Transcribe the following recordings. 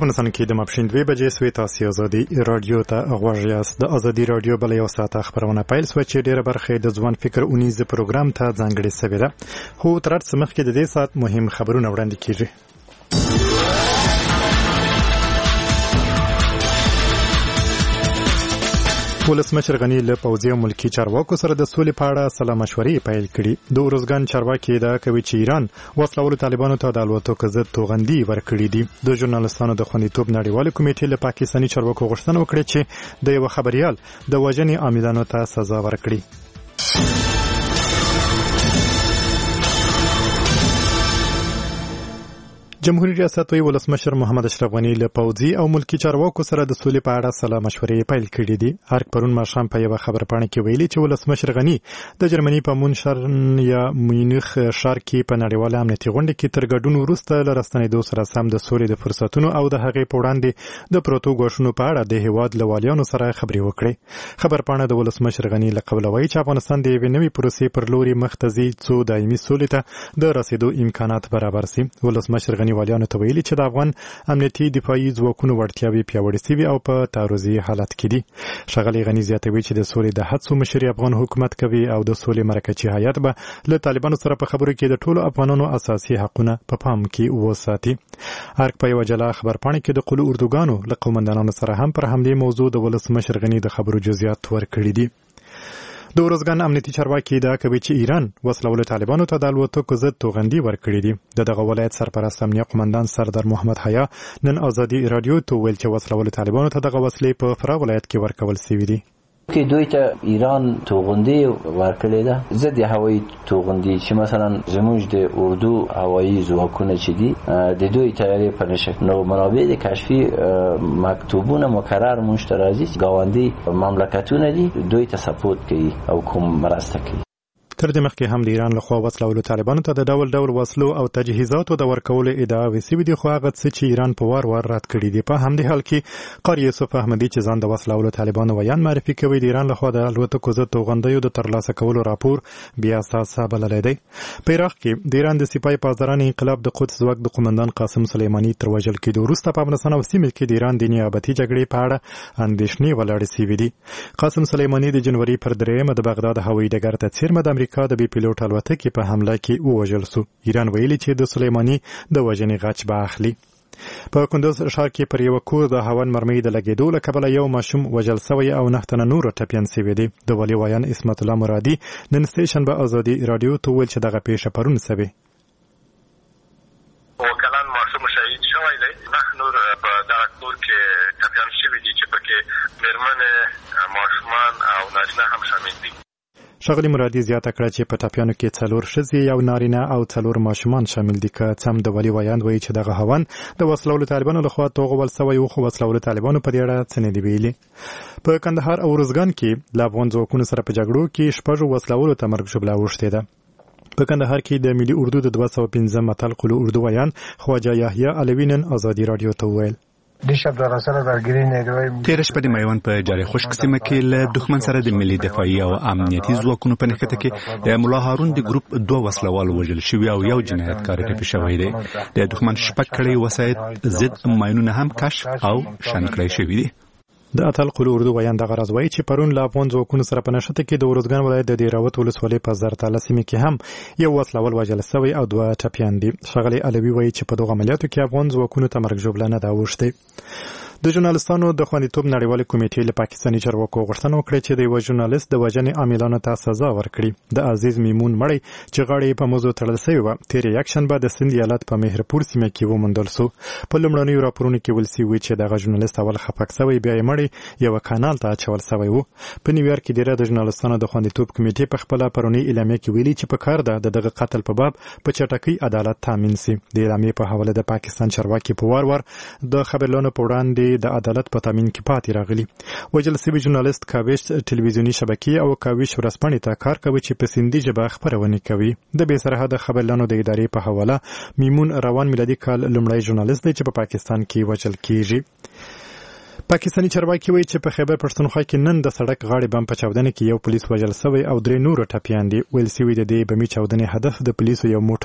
افغانستان کې د ماپښین 2 بجې سوې تاسو ازادي رادیو ته غوږ یاست. د ازادي رادیو بل یو ساعت خبرونه پیل شوه چې ډیره برخه د ځوان فکر اونیز پروګرام ته ځانګړې شوې ده. خو تر څو مخکې د دې ساعت مهم خبرونه وړاندې کیږي. ولسمشر غنی له پوځي او ملکی چارواکو سره د سولې په اړه سلا مشورې پیل کړي. د ارزګان چارواکي دا کوي چې ایران وسلوالو طالبانو ته د الوتکو ضد توغندي ورکړي دي. د ژورنالستانو د خوندیتوب نړیوالې کمیټې له پاکستاني چارواکو غوښتنه وکړه چې د یو خبريال د وژنې عاملانو ته سزا ورکړي. جمهوریت ریاست ولسمشر محمد اشرف غنی له پوځي او ملکی چارواکو سره د سولې په اړه سلا مشورې پیل کړي دي. هر پرون ماښام په یو خبرپاڼه کې ویلي چې ولسمشر غنی د جرمني په مونشن یا مونیخ ښار کې په نړیواله امنیتي غونډه کې تر ګډون وروسته له راستنېدو سره سم د سولې د فرصتونو او د هغې په وړاندې د پروتو ګواښونو په اړه د هیواد له والیانو سره خبرې وکړي. خبرپاڼه د ولسمشر غنی له قوله وایي چې افغانستان د یوې نوې پروسې پر لوري مخ ته ځي څو دایمي سولې ته د رسیدو امکانات برابر شي. ولسمشر غنی والیانو ته ویلي چې د افغان امنیتي دفاعي ځواکونو وړتیاوې پیاوړې شوي او په تعرضي حالت کې دي. ښاغلی غني زیاتوي چې د سولې د هڅو مشري افغان حکومت کوي او د سولې مرکزي هیات به له طالبانو سره په خبرو کې د ټولو افغانانو اساسي حقونه په پام کې وساتي. ارګ په یوه جلا خبرپاڼه کې د قلو اردوګانو له قومندانانو سره هم پر حملې موضوع د ولسمشر غني د خبرو جزئیات ورکړي دي. د ورځګان امنیتي چارواکي دا کوي چې ایران وسلوالو طالبانو ته د الوتکو ضد توغندي ورکړي دي. دغه ولایت سرپرست امنیه قومندان سردار محمد حیا نن ازادي رادیو ته ویل چې وسلوالو طالبانو ته دغه وسلې په فراه ولایت کې ورکول شوي دي. که دوی ته ایران توغندي ورکړي ده ضد هوایي توغندي چې مثلا زموږ د اردو هوایي ځواکونه چې دي د دوی تیاری په نشه نو منابع د کشفي مکتوبونه مکرر مشترازي گاوندی مملکتونه دي دوی ته سپورت کوي او کوم مرسته کوي. تر دې مخکې هم د ایران لخوا وسلوالو طالبانو ته د ډول ډول وسلو او تجهیزاتو د ورکولو ادعاوې شوې دي خو هغه څه چې ایران په وار وار رد کړي دي. په همدې حال کې قاری یوسف احمدي چې ځان د وسلوالو طالبانو ویان معرفي کوي د ایران لخوا د الوتکو ضد توغندیو د ترلاسه کولو راپور بیا اساسه بللی دی. په عراق کې د ایران د سپاه پاسداران انقلاب د قدس ځواک د قومندان قاسم سلیماني تر وژل کېدو وروسته په افغانستان او سیمه کې د ایران د نیابتي جګړې په اړه اندېښنې ولاړې شوې دي. قاسم سلیماني د جنوري پر 3 د بغداد هوایي ډګر ته څیرمه د امریکا د بي پیلوټ الوتکې په حمله کې ووژل شو. ایران ویلي چې د سلیماني د وژنې غچ به اخلي. په کندوز ښار کې پر یو کور د هاون مرمۍ د لګېدو له کبله یو ماشوم وژل شوی او 9 تنه نور ټپیان شوي دي. د والي ویان اسمت الله مرادي نن سټیشن به ازادي رادیو ته ویل چې دغه پیښه پرون شوې. وکلان ماشوم شهید شوی دی. 9 نور په دغه کور کې ټپیان شوي دي چې پکې مېرمنې ماشومان او نارینه هم شامل دي. ښاغلي مرادي زیاته کړه چې په ټپیانو کې 4 ښځې یو نارینه او 4 ماشومان شامل دي. که څه هم د والي ویان وایي چې دغه هاون د وسلوالو طالبانو لخوا توغول شوی و خو وسلوالو طالبانو په دې اړه څه نه دي ویلي. په کندهار او ارزګان کې له افغان ځواکونو سره په جګړو کې 6 وسلوالو ته مرګ ژوبله اوښتې ده. په کندهار کې د ملي اردو د 215 متل قلو اردو ویان خواجه یحیی علوی نن ازادي رادیو ته وویل تیر شپه د میوند په جاري خشک سیمه کې له دښمن سره د ملي دفاعي او امنیتي ځواکونو په نښته کې د مولا هارون د ګروپ 2 وسلوال وژل شوي او یو جنایتکار ټپي شوی دی. د دښمن شپږ کړۍ وسایط ضد ماینونه هم کشف او شنډ کړای شوي دي. د اتل قلو اردو ویان دغه راز وایي چې پرون له افغان ځواکونو سره په نښته کې د ارزګان ولایت د دیراوت ولسوالۍ په زرتاله سیمه کې هم یو وسلوال وژل شوی او 2 ټپیان دي. ښاغلی علوي وایي چې په دغه عملیاتو کې افغان ځواکونو ته مرګ ژوبله نه ده اوښتې. د ژورنالستانو د خوندیتوب نړیوالې کمیټې له پاکستاني چارواکو غوښتنه وکړه چې د یو ژورنالیست د وژنې عاملانو ته سزا ورکړي. د عزیز میمون مړی چې غاړه یې په موضوع تړل شوې وه تېره یکشنبه د سند ایالت په مهرپور سیمه کې وموندل شو. په لومړنیو راپورونو کې ویل شوي چې دغه ژورنالیست اول خپک شوی بیا یې مړی یوه کانال ته اچول شوی و. په نیویارک کې د ژورنالستانو د خوندیتوب کمیټې په خپله پرونۍ اعلامیه کې ویلي چې په کار ده د دغه قتل په باب په چټکۍ عدالت تامین شي. د اعلامیې په حواله د پاکستان چارواکي په وار وار د خبرلانو په وړاندې د عدالت په تامین کې پاتې راغلي. وژل شوي ژورنالیست کاوش ټلویزیوني شبکې او کاوش ورځپاڼې ته کار کوي چې په سندي ژبه خپرونې کوي. د بې سرحده خبرلانو د ادارې په حواله میمون روان میلادي کال لومړی ژورنالیست دی چې په پاکستان کې وژل کیږي. پاکستاني چارواکي وایي چې په خیبر پښتونخوا کې نن د سړک غاړې بم په چاودنه کې یو پولیس وژل شوی او 3 نور ټپیان دي. ویل شوي د دې بمي چاودنې هدف د پولیسو یو موټر و.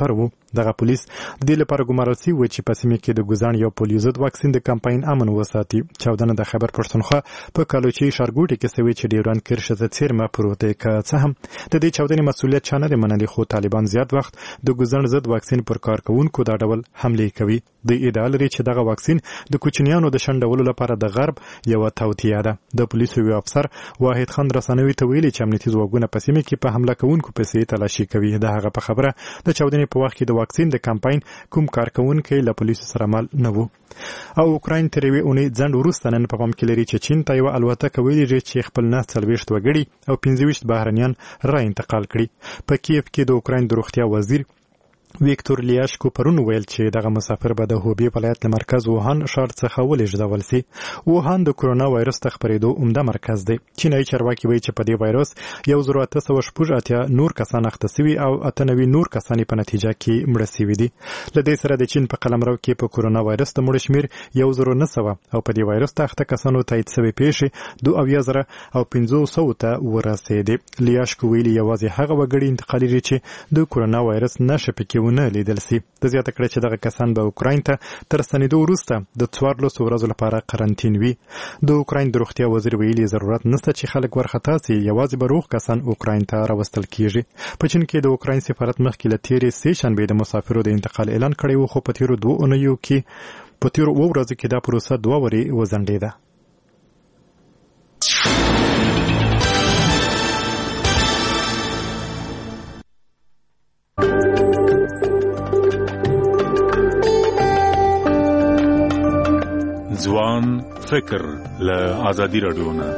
دغه پولیس د دې لپاره ګمارل شوي و چې په سیمه کې د ګوزان یو پولیو ضد واکسین د کمپاین امن وساتي. چاودنه د خیبر پښتونخوا په کالوچي ښارګوټي کې شوې چې ډیوران کرښه ته څیرمه پروت که څه هم د دې چاودنې مسؤلیت چا نه دی منلی، خو طالبان زیات وخت د ګوزان ضد واکسین پر کارکوونکو دا ډول حملې کوي. د ادعا لري چې دغه واکسین د کوچنیانو د شنډولو لپاره د غرب یو توطیه ده. د پولیسو یو افسر واحد خان رسنوي ته ویلي چې امنیتي ځواکونه په سیمه کې په حمله کوونکو پسې تلاشي کوي. د هغه په خبره د چاودنې په وخت کې د واکسین د کمپاین کوم کارکوونکی له پولیسو سره مل نه و. او اوکراین تر یوې اونۍ ځنډ وروسته نن په پام کې لري چې چین ته یوه الوتکه ویلېږي چې خپل 40 وګړي او 25 بهرنیان را انتقال کړي. په کیف کې د اوکراین د روغتیا وزیر ویکتور لیاشکو پرون ویل چې دغه مسافر به د هوبی ولایت له مرکز ووهان ښار څخه ولېږدول سي. ووهان د کرونا وایرس ته خپرېدو عمده مرکز دی. چینایي چارواکي وایي چې په دې وایرس 1886 نور کسان اخته سوي او 98 نور کسان په نتیجه کې مړه سوي دي. له دې سره د چین په قلمرو کې په کرونا وایرس د مړو شمېر 1900 او په دې وایرس ته اخته کسانو تایید سوي پیښې 2500 ته ورسېدې. لیاشکو ویلي یوازې هغه وګړي انتقالېږي چې د کرونا وایرس نښې پکې ونه لیدل سي. د زیاته کړه چې دغه کسان به اوکراین ته تر ستنېدو وروسته د 14 ورځو لپاره قرنطین وي. د اوکراین د روغتیا وزیر ویلي ضرورت نشته چې خلک ورخطا سي، یوازې به روغ کسان اوکراین ته راوستل کیږي. په چین کې د اوکراین سفارت مخکې له تیرې سې شنبې د مسافرو د انتقال اعلان کړی و، خو په تیرو 2 اونیو کې په تیرو 2 ورځو کې دا پروسه 2 ورځې وځنډېده. ځوان فکر له آزادي راډیو نه.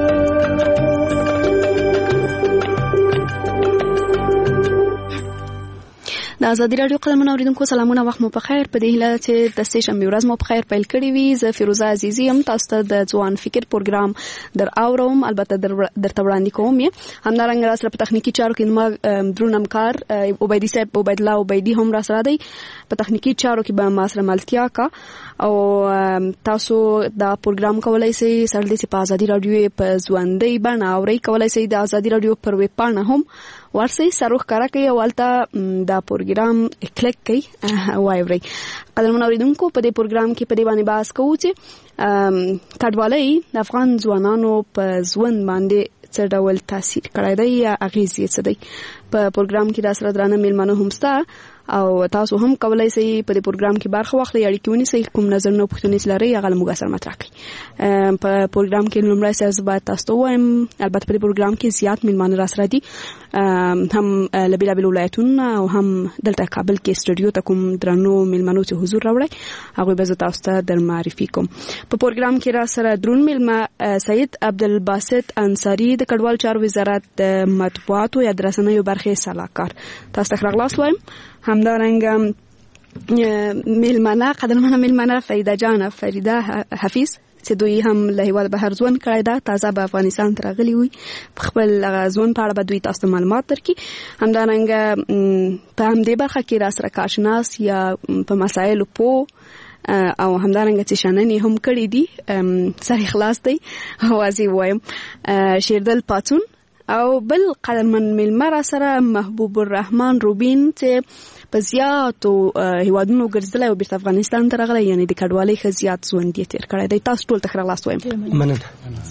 د آزادي راډیو قدرمن اوریدونکو سلامونه، وخت مو په خیر. په دې هیله چې د سې شنبې ورځ مو په خیر پیل کړې وي. زه فیروزه عزیزی یم، تاسو ته د ځوان فکر پروګرام در اورم، البته درته وړاندې کوم یې. همدارنګه را سره په تخنیکي چارو کې زما درون همکار عبیدي صاحب عبید الله عبیدي هم را سره دی. په تخنیکي چارو کې به ما سره ملتیا کا او تاسو دا پروګرام کولای شئ سره د آزادي راډیو په ژوندۍ بڼه اورئ. کولای شئ د آزادي راډیو پر ویب پاڼه هم ورسئ، سروخ کارا کوي او البته دا پروګرام کلیک کوي وایوري. قدرمن اوریدونکو، په دې پروګرام کې په دې باندې بحث کوو چې کډوالۍ د افغان ځوانانو په ژوند باندې څه ډول تاثیر کړی دی یا اغیز یې څه دی. په پروګرام کې را سره درانه میلمانه هم شته او تاسو هم کولای شئ په دې پروګرام کې برخه واخلئ، اړیکې ونیسئ، کوم نظرونه پوښتنې لرئ هغه له موږ سره مطرح کړئ. په پروګرام کې لومړی څه باید تاسو ته ووایم، البته په دې پروګرام کې زیات میلمانه را سره دي، هم له بېلابېلو ولایتونو او هم دلته کابل کې سټوډیو ته کوم درنو میلمنو چې حضور راوړی هغوی به زه تاسو ته در معرفي کوم. په پروګرام کې را سره درون میلمه سید عبدالباسط انصاري د کډوال چارو وزارت د مطبوعاتو یا د رسنیو برخې سلاکار، تاسو ته ښه راغلاست وایم. همدارنګه میلمنه قدرمنه میلمنه فریده جان فریده حفیظ چې دوی هم له هیواد بهر ژوند کړی ده، تازه به افغانستان ته راغلي وي، په خپل ژوند په اړه به دوی تاسو ته معلومات درکړي. همدارنګه په همدې برخه کې را سره کارشناس یا په مسایلو پوه او همدارنګه چې شننې هم کړي دي سر خلاص دی اوازې وایم شیردل پاتون او بل قدرمن میلمه را سره محبوب الرحمن روبین چې په زیاتو هیوادونو ګرځېدلی او بیرته افغانستان ته راغلی، یعنې د کډوالۍ ښه زیات ژوند یې تېر کړی دی. تاسو ټول ته ښه راغلاست وایم. مننه.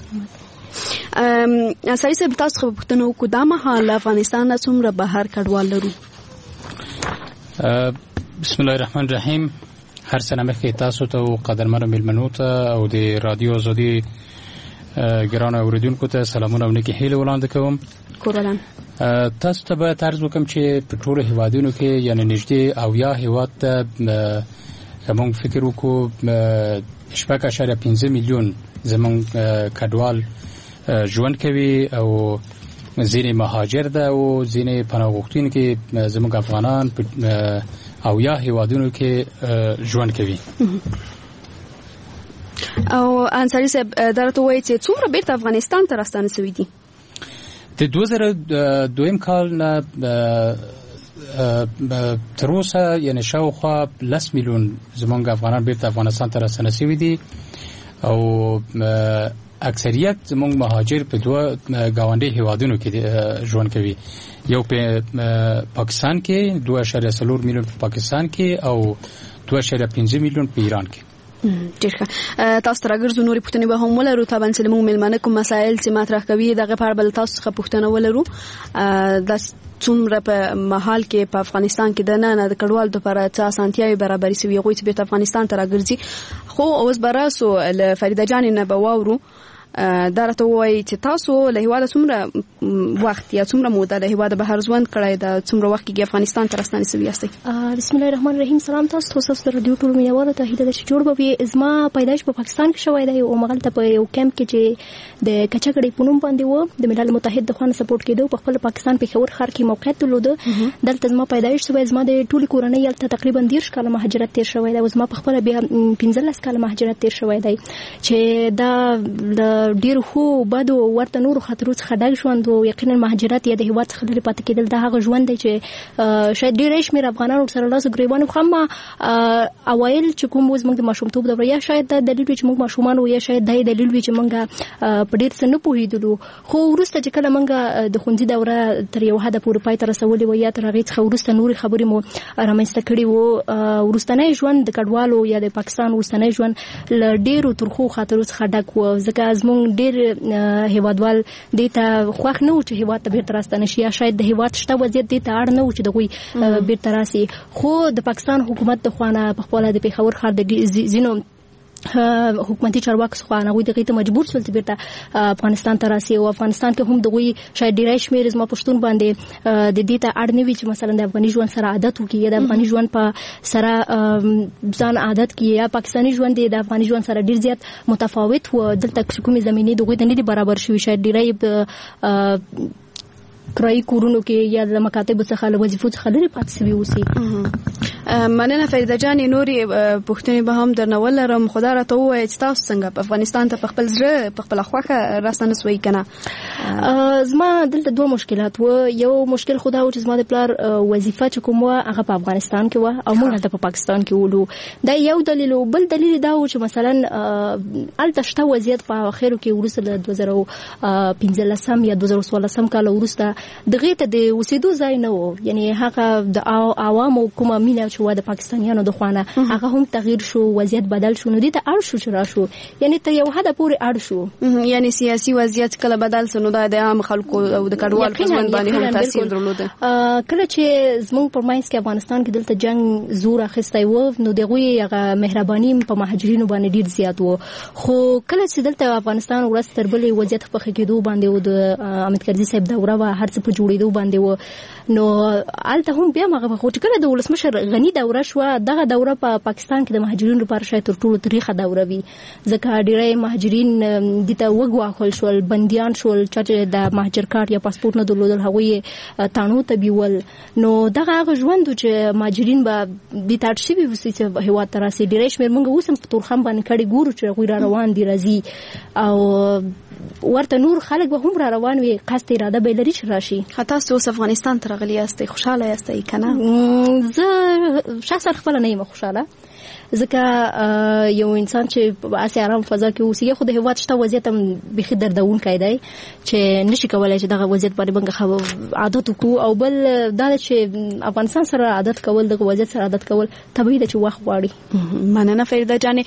سړي صاحب، تاسو څخه به پوښتنه وکړو، دا مهال له افغانستان نه څومره بهر کډوال لرو؟ بسم الله الرحمن الرحیم. هر څه نه مخکې تاسو ته او قدرمنو میلمنو ته او د رادیو آزادي ګرانو اوریدونکو ته سلامونه او نیکې هیلې وړاندې کوم. کورلان تاسو ته باید عرض وکړم چې په ټولو هیوادونو کې یعنې نږدې 80 هیواد ته موږ فکر وکړو 6.5 میلیون زموږ کډوال ژوند کوي او ځینې مهاجر ده او ځینې پناه غوښتونکي زموږ افغانان په 80 هیوادونو کې ژوند کوي. او انصاري صاحب درته وایي چې څومره بیرته افغانستان ته راستانه شوي دي؟ د 2002 کال نه تر اوسه یعنې شاوخوا 10 میلیون زموږ افغانان بیرته افغانستان ته راستانه شوي دي او اکثریت زموږ مهاجر په دوه گاونډي هیوادونو کې ژوند کوي. یو په پاکستان کې 2.4 میلیون په پاکستان کې او 2.5 میلیون په ایران کې. ډیر ښه. تاسو راګرځو نورې پوښتنې به هم ولرو. طبعا چې موږ مېلمانه کوم مسایل چې مطرح کوي دغه په اړه بل تاسو څخه پوښتنه ولرو. د څومره په محل کې په افغانستان کې د نه د کډوالو لپاره څه اسانتیاوي برابرې شوي غوي چې په افغانستان ته راګرځي. خو اوس براسو ل فریده جان نه به واورو دا راته وایي چې تاسو له هیواده څومره وخت یا څومره موده له هیواده بهر ژوند کړی دا څومره وخت کې افغانستان ته راستنې شوي یاستئ؟ بسم الله الرحمن الرحیم. سلام تاسو د رادیو ټول مینوالو ته. هیله ده چې جوړ به وي. زما پیدایش په پاکستان کې شوی دی او مغلطه په یو کیمپ کې چې د کچکړې په نوم باندې و د ملل متحد د خوانه سپورټ کېدو په خپل پاکستان پېښور ښار کې موقعیت درلود. دلته زما پیدایش شوی. زما د ټولي کورنۍ هلته تقریبا 10 کاله مهاجرت تیر شوی دی. زما په خپل بیا 15 کاله مهاجرت تیر شوی دی چې دا ډیر خو بعد ورته نور خطرو څخه ډک ژوند او یقینا مهاجرت یا د هیواد څخه لري پاتې کېدل دا هغه ژوند دی چې شاید ډېر شمېر افغانانو سره لاس ګریوان خو هم اوایل چې کوم وز موږ د ماشومتوب دوره یا شاید دا دلیل وي چې موږ ماشومان و یا شاید دا دلیل وي چې موږ په ډېر څه نه پوهېدلو. خو وروسته چې کله موږ د ښوونځي دوره تر یو حده پورې پای ته رسولې وه یا تر هغې څخه وروسته نورې خبرې مو رامنځته کړي وو وروستنی ژوند د کډوالو یا د پاکستان وروستنی ژوند له ډېرو ترخو خاطرو څخه ډک و. ځکه زموږ ډېر هیوادوال دې ته خوښ نه و چې هیواد ته بیرته راستنه شي یا شاید د هیواد شته وضعیت دې ته اړ نه و چې دغوی بیرته راسي. خو د پاکستان حکومت د خوانه په خپله د پېښور ښار د ځینو حکومتي چارواکو څخه هغوی دغې ته مجبور شول چې بیرته افغانستان ته راسي او افغانستان کې هم دغوی شاید ډېری شمېر زما پښتون باندې د دې ته اړ نه وي چې مثلا د افغاني ژوند سره عادت وکړي یا د افغاني ژوند په سره ځان عادت کړي یا پاکستاني ژوند د افغاني ژوند سره ډېر زیات متفاوت و. دلته کومې زمینې دغوی ته نه دي برابر شوي. شاید ډېری کرایي کورونو کې یا د مکاتبو څخه له وظیفو څخه لرې پاتې شوي اوسي. مننه فریده جانې. نورې پوښتنې به هم درنه ولرم. خو دا راته ووایه چې تاسو څنګه په افغانستان ته په خپل زړه په خپله خوښه راستنه سوئ که نه؟ زما دلته دوه مشکلات و. یو مشکل خو دا و چې زما د پلار وظیفه چې کوم وه هغه په افغانستان کې وه او موږ هلته په پاکستان کې ولو. دا یو دلیل و. بل دلیل دا و چې مثلا هلته شته وضعیت په اخرو کې وروسته له 2015 یا 2016 کال وروسته دغې ته د اوسېدو ځای نه و. یعنی هغه د عوامو کومه مینه چې وه د پاکستانیانو د خوانه هغه هم تغییر شو. وضعیت بدل شو. نو دې ته اړ شو چې راشو. یعنی تر یو حده پورې اړ شو. یعنی سیاسي وضعیت کله بدل شو نو دا د عام خلکو او د کډوالو په ژوند باندې هم تاثیر درلوده. کله چې زموږ په منځ کې افغانستان کې دلته جنګ زور اخیستی و نو د هغوی هغه مهرباني په مهاجرینو باندې ډېر زیات و. خو کله چې دلته افغانستان ورځ تر بلې وضعیت په ښه کېدو باندې و د حامد کرزي صاحب دوره وه هر څه په جوړېدو باندې و نو هلته هم بیا هغه خو چې کله د ولسمشر غني دوره شوه دغه دوره په پاکستان کې د مهاجرینو لپاره شاید تر ټولو تریخه دوره وي. ځکه ډېری مهاجرین دې ته وګواښل شول بندیان شول چې د مهاجر کارت یا پاسپورټ نه درلودل هغوی یې تاڼو ته بیول. نو دغه هغه ژوند و چې مهاجرین به دې ته اړ شوي اوسي چې هېواد ته راسي. ډېری شمېر موږ اوس هم په تورخم باندې کډې ګورو چې هغوی را روان دي راځي او ورته نور خلک به هم را روان وي قصد اراده به لري چې راشي. تاسو اوس افغانستان ته راغلي یاستئ خوشحاله یاستئ که نه؟ زه شخصا خپله نه یم خوشحاله. ځکه یو انسان چې په هسې ارام فضا کې اوسي خو د هېواد شته وضعیت هم بیخي دردونکی دی چې نشي کولی چې دغه وضعیت باندې موږ عادت وکړو. او بل دا ده چې افغانستان سره عادت کول دغه وضعیت سره عادت کول طبیعي ده چې وخت غواړي. مننه فریده جانې.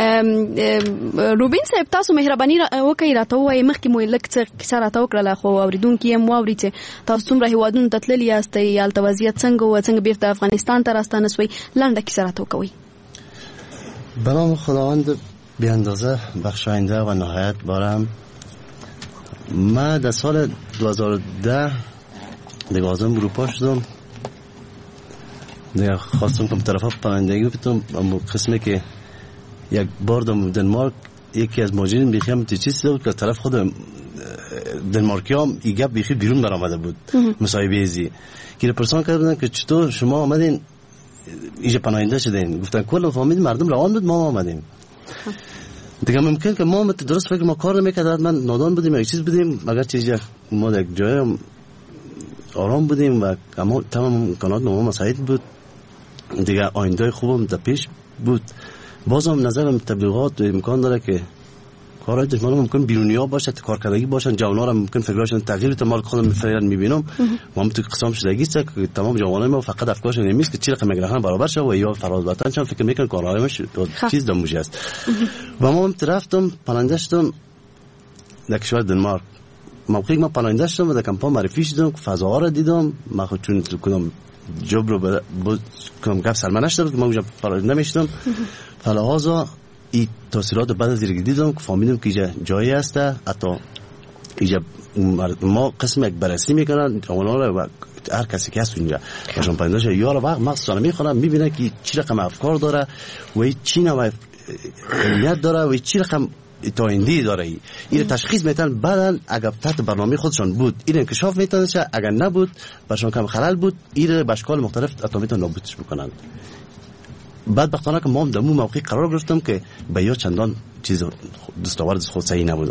روبین صاحب تاسو مهرباني وکړئ راته ووایئ مخکې مو لږ څه کیسه راته وکړله خو اورېدونکي هم واوري چې تاسو څومره هېوادونو ته تللي یاستئ هلته وضعیت څنګه و څنګه بیرته افغانستان ته راستانه سوئ. لنډه کیسه راته وکوئ. به نام خداوند بی اندازه بخشاینده و نهایت بارم. من در سال 2010 دیگه آزم اروپا شدم. دیگه خواستم که طرف پناهندگی بتونم. اما قسمی که یک بار در دنمارک یکی از مهاجرین بیخی هم چیز بود که طرف خود دنمارکی هم ایگه بیخی بیرون برآمده بود مصاحبه ازی که پرسان کرده بودن که چطور شما آمدین اینجا پناهنده شدین؟ گفتن کل فامیل مردم روان بود ما آمدیم. دیگه ممکن که ما درست فکر ما کار نمیکرد من نادان بودیم یک چیز بودیم مگر چیزی ما یک جای آرام بودیم و اما تمام امکانات ما مساعد بود. دیگه آینده خوبم در پیش بود. بازم نظرم تبلیغات و امکان داره که کارهای دشمن ممکن بیرونیا باشه، کارکردگی باشن، جوان‌ها را ممکن فکرشون تغییر بده. مال خودم فعلا میبینم ما تو قسم شدگی است که تمام جوانای ما فقط افکارشون نمیست که چی رقم مگرخان برابر شه و یا فراز وطن چون فکر میکنن کارهایش چیز دموجه است. و ما رفتم پلنده شدم در کشور دنمارک. موقعی ما پلنده شدم و در کمپا معرفی شدم، فضاها را دیدم. ما خود چون کدام جوب رو کدام گپ سلمان نشدم که ما اونجا پلنده میشدم. فلهذا این تاثیرات بعد از دیگه دیدم که فهمیدم که اینجا جایی هسته. حتی اینجا ما قسم یک بررسی میکنن اونا و هر کسی که هست اونجا باشون پاینداش یا رو وقت مخصوصا میخونم میبینه که چی رقم افکار داره و چی نوع علمیت داره و چی رقم تایندی داره. این تشخیص میتن بعدن اگر تحت برنامه خودشان بود این انکشاف میتونه شه، اگر نبود برشان کم خلل بود این به اشکال مختلف اتمیتون نابودش میکنن. بعد بختانه که ما هم در اون موقع قرار گرفتم که به یا چندان چیز دستاورد خود صحیح نبودم.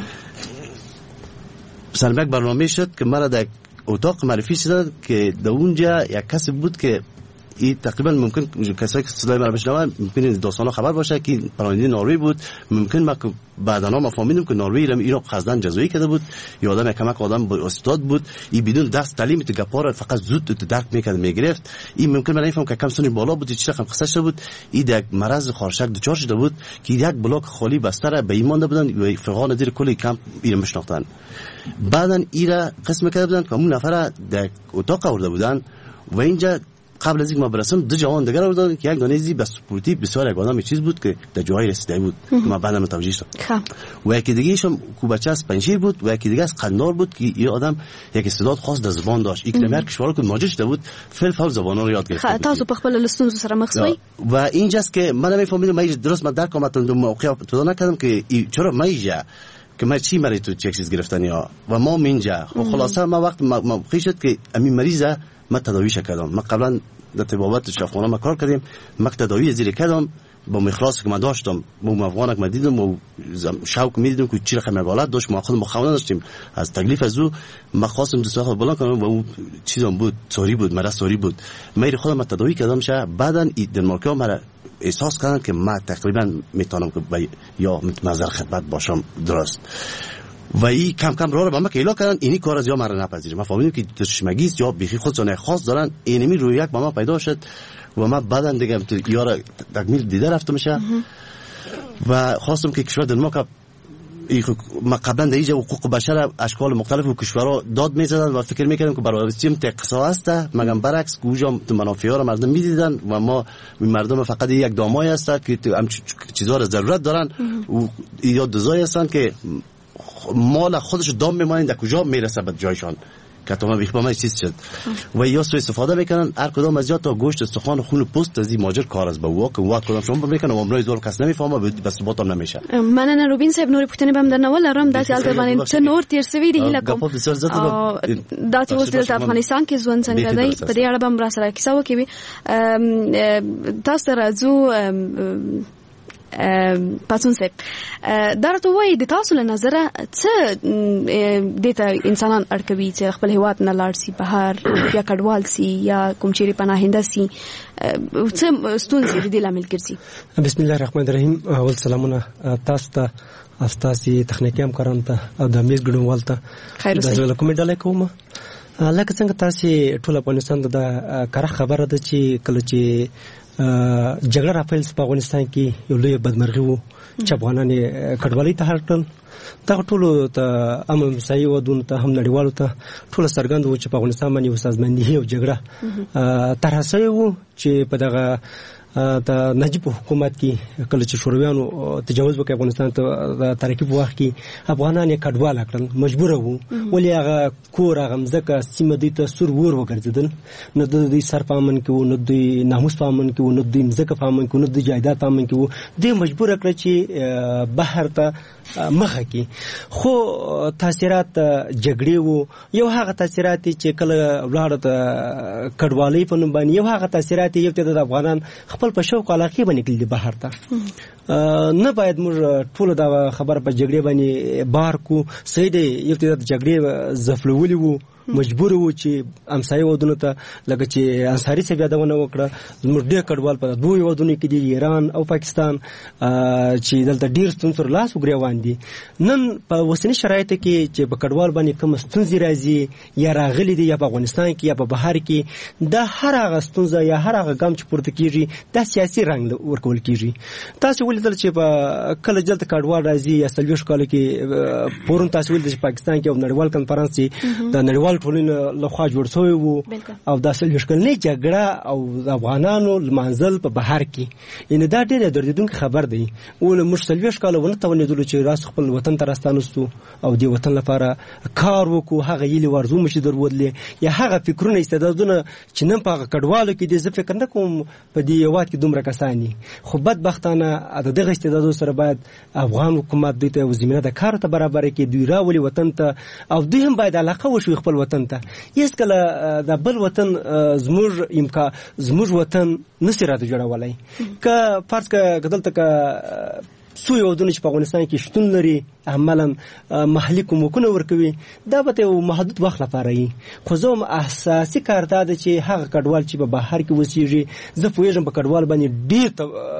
سلمک برنامه شد که مرا در اتاق معرفی شد که در اونجا یک کسی بود که این تقریبا ممکن کسایی که صدای مرا بشنون ممکن داستانا خبر باشه که پرونده نروژ بود. ممکن ما بعدا ما فهمیدیم که نروژ ایران قصدن جزایی کرده بود. یه آدم کمک آدم با استاد بود. این بدون دست تعلیم تو گپار فقط زود درک میکرد میگرفت. این ممکن من نفهم که کم سنی بالا بود چه رقم قصه شده بود. این یک مرض خارشک دچار شده بود که یک بلاک خالی بستر به ایمان بودن و فقان دیر کلی کم ایران مشناختن. بعدن ایرا قسم کرده بودن که اون نفر در اتاق آورده بودن و اینجا قبل از اینکه ما برسم دو جوان دیگر آوردن که یک دانه زی بسپورتی بسیار یک آدم چیز بود که در جایی رسیده بود که ما بعدا متوجه شدم. و یکی دیگه ایشون کوبچه از پنشیر بود و یکی دیگه از قندار بود که این آدم یک استعداد خاص در زبان داشت. یک کلمه کشور که ماجر شده بود فل زبانا رو یاد گرفت. تاسو په خپل لستون سره مخصوصي و اینجاست که من نمیفهمیدم ما درست ما درک کوم تا موقع تو نکردم که چرا ما اینجا که ما چی مریض تو چک چیز گرفتنی ها و ما اینجا خلاصه ما وقت موقعی شد که همین مریضه ما تداویش کردم. ما قبلا در طبابت شفاخانه ما کار کردیم. ما تداوی زیر کردم با مخلاص که ما داشتم با افغان که ما دیدم و شوق میدیدم که چی رقم مقالات داشت. ما خود مخاونه داشتیم از تکلیف از او ما خواستم دو ساعت بلند کنم و اون چیزام بود سوری بود مرا سوری بود. ما خودم تداوی کردم شه. بعدن دنمارکیا مرا احساس کردن که ما تقریبا میتونم که یا نظر خدمت باشم درست و این کم کم راه رو به ما که ایلا کردن. اینی کار از یا مرا نپذیره. ما فهمیدیم که تشمگیست یا بیخی خودشان خاص دارن. اینمی روی یک با ما پیدا شد و ما بعدا دیگه یارا تکمیل دیده رفتم میشه و خواستم که کشور دنمارک ما قبلا در اینجا حقوق بشر اشکال مختلف و کشورها داد میزدن و فکر میکردیم که برای سیم تقصا است مگم برعکس گوجا منافع ها را مردم میدیدن و ما مردم فقط یک دامای هست که هم چیزها را ضرورت دارن و یا دزای هستن که مال خودش دام میمانند در کجا میرسه به جایشان که تو ما بیخبا ما چیز شد و یا سو استفاده میکنن هر کدام از یا تا گوشت استخوان خون پوست از این ماجر کار از به واقع و کدام شما میکنن و امروز دور کس نمیفهمه بس باتم نمیشه. مننه روبین صاحب نور پښتنې بم درنول لرم داسې البته باندې څه نور تیر سوي دی لکه دا چې اوس د افغانستان کې ژوند څنګه دی په دې اړه به را سره کیسه وکړي. تاسو راځو پاتون صاحب درته وایي د تاسو له نظره څه دته انسانان اړکوي چې خپل هیواد نه لاړ سي بهر یا کډوال سي یا کوم چیرې پناهنده سي څه ستونزې دي لامل ګرځي. بسم الله الرحمن الرحیم. اول سلامونه تاسو ته استاسي تخنیکی همکارانو ته او د میز ګډونوال ته د کومې ډلې کومه لکه څنګه تاسو ټول افغانستان د کار خبره ده چې کله چې جګړه راپیل په افغانستان کې یو لوی بدمرغي وو چې افغانان کډوالۍ ته هرکل دا ټول ته امن مسایي ودون ته هم نړیوالو ته ټول سرګند وو چې په افغانستان باندې وسازمندي او جګړه طرح شوی وو چې په دغه د نجیب حکومت کې کله چې شورویانو تجاوز وکړ افغانستان ته تاریخي وخت کې افغانان یې کډوال کړل مجبور وو ولې هغه کور هغه مځکه سیمه دي ته سور ور وګرځیدل نو د دې سر پامن کې وو نو د ناموس پامن کې وو نو د مځکه پامن کې وو نو د جایداد پامن کې وو د مجبور کړ چې بهر ته مخه کې خو تاثیرات جګړې وو یو هغه تاثیرات چې کله ولاړ ته کډوالۍ په نوم باندې یو هغه تاثیرات یو ته د افغانان خپل په شوق علاقه باندې کلی بهر ته نه باید موږ ټول دا خبر په جګړې باندې بار کو سید یو ته د جګړې زفلولي وو مجبور وو چې امسایي ودونو ته لکه چې انصاري صاحب یادونه وکړه زموږ ډېر کډوال په دوه ودونو کې دي ایران او پاکستان چې دلته ډېر ستونزې لاس وګریوان دي. نن په اوسني شرایطو کې چې په کډوال باندې کوم ستونزې راځي یا راغلي دي یا په افغانستان کې یا په بهر کې دا هر هغه ستونزه یا هر هغه ګام چې پورته کیږي دا سیاسي رنګ ورکول کیږي. تاسو ولیدل چې په کله جلته کډوال راځي یا 40 کال کې پورون تاسو ولیدل چې پاکستان کې یو نړیوال کنفرانس د نړیوال ټولنې لخوا جوړ شوی وو او دا 40 کلنې جګړه او د افغانانو لمانځل په بهر کې ان دا ډېر دردونکې خبر دی. ول موږ 40 کال ونه توانېدل چې راس خپل وطن ته راستانستو او د وطن لپاره کار وکړو هغه یلي ورزو مشي درودلې یا هغه فکرونه استعدادونه چې نن په کډوالو کې د فکر نه کوم په دې یوات کې دومره کسانی خو بدبختانه دغه استعدادو سره باید افغان حکومت دوی ته زمينه د کار ته برابر کې دوی راولي وطن ته او دوی هم باید علاقه وشي خپل وطن ته. هیڅ کله د بل وطن زموږ وطن نشي را جوړولای که فرض که دلته که سوی ودونه چې په افغانستان کې شتون لري عملاً محلي کومکونه ورکوي دا به یو محدود وخت لپاره وي. خو زه اساسي کار دا ده چې هغه کډوال چې په بهر کې اوسېږي زه پوهېږم په کډوال باندې ډېر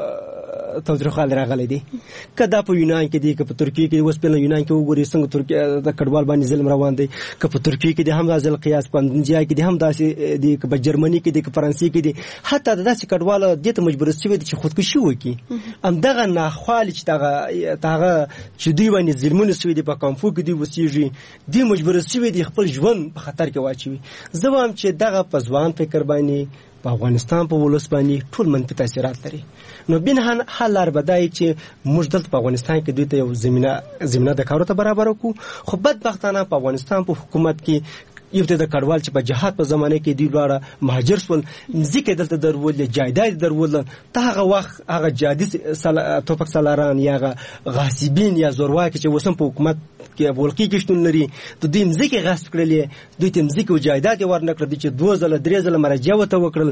توجرخال راغلی دی که دا په یونان کې دی که په ترکیه کې اوس په یونان کې وګورئ څنګه ترکیه د کډوال باندې ظلم روان دی که په ترکیه کې دی هم دا ځل قیاس په اندونیزیا کې دی هم داسې دی که په جرمني کې دی که فرانسې کې دی حتی داسې کډوال دې ته مجبور شوي دي چې خودکشي وکړي. همدغه ناخوالې چې هغه چې دوی باندې ظلمونه شوي دي په کامپو کې دوی اوسېږي دوی مجبور شوي دي خپل ژوند په خطر کې واچوي. زه وایم چې دغه په ځوان فکر باندې په افغانستان په ولس باندې ټول منفي تاثیرات لري. نو بنهان حل لار بدای چې موږ دلته په افغانستان کې دوی ته یو زمينه د کارو ته برابر وکړو. خو بدبختانه په افغانستان په حکومت کې یو د کډوال چې په جهاد په زمانه کې دی لاره مهاجر سول ځکه دلته درول جایداد درول ته هغه وخت هغه جادي توپک سالاران یا غاصبین یا زورواکي چې وسم په حکومت کې بولقي کې شتون لري د دې مزګي غصب کړلې دوی ته مزګي او جایداد ورنکړه چې 2003 مراجعه وته وکړل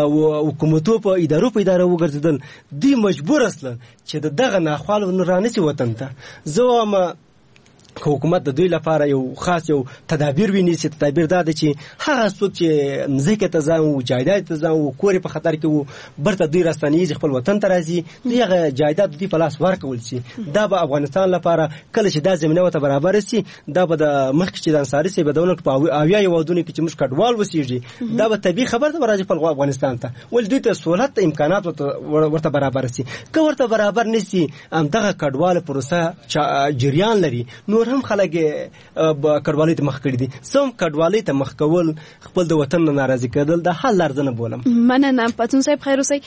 حکومتو په اداره وګرځیدل دوی مجبور اصلا چې دغه ناخوالو رانسي وطن ته. زه که حکومت د دوی لپاره یو خاص یو تدابیر ونیسي تدابیر دا ده چې هغه څوک چې مځکه ته ځان او جایداد ته ځان او کور په خطر کې وو برته دوی راستنیږي خپل وطن ته راځي دوی هغه جایداد دوی په لاس ورکول شي. دا به افغانستان لپاره کله چې دا زمينه وته برابر شي دا به د مخکې چې د انصاري صاحب دولت په اویا یو ودونه کې چې موږ کډوال وسیږي دا به طبيعي خبر ته راځي په افغانستان ته ول دوی ته سہولت امکانات ورته برابر شي. که ورته برابر نشي دغه کډوال پروسه جریان لري نور هم خلک کډوالۍ ته مخ کړي دي. سم کډوالۍ ته مخ کول خپل د وطن نه ناراضي کېدل د حل لار نه بولم. مننه پاتون صاحب خیر اوسئ.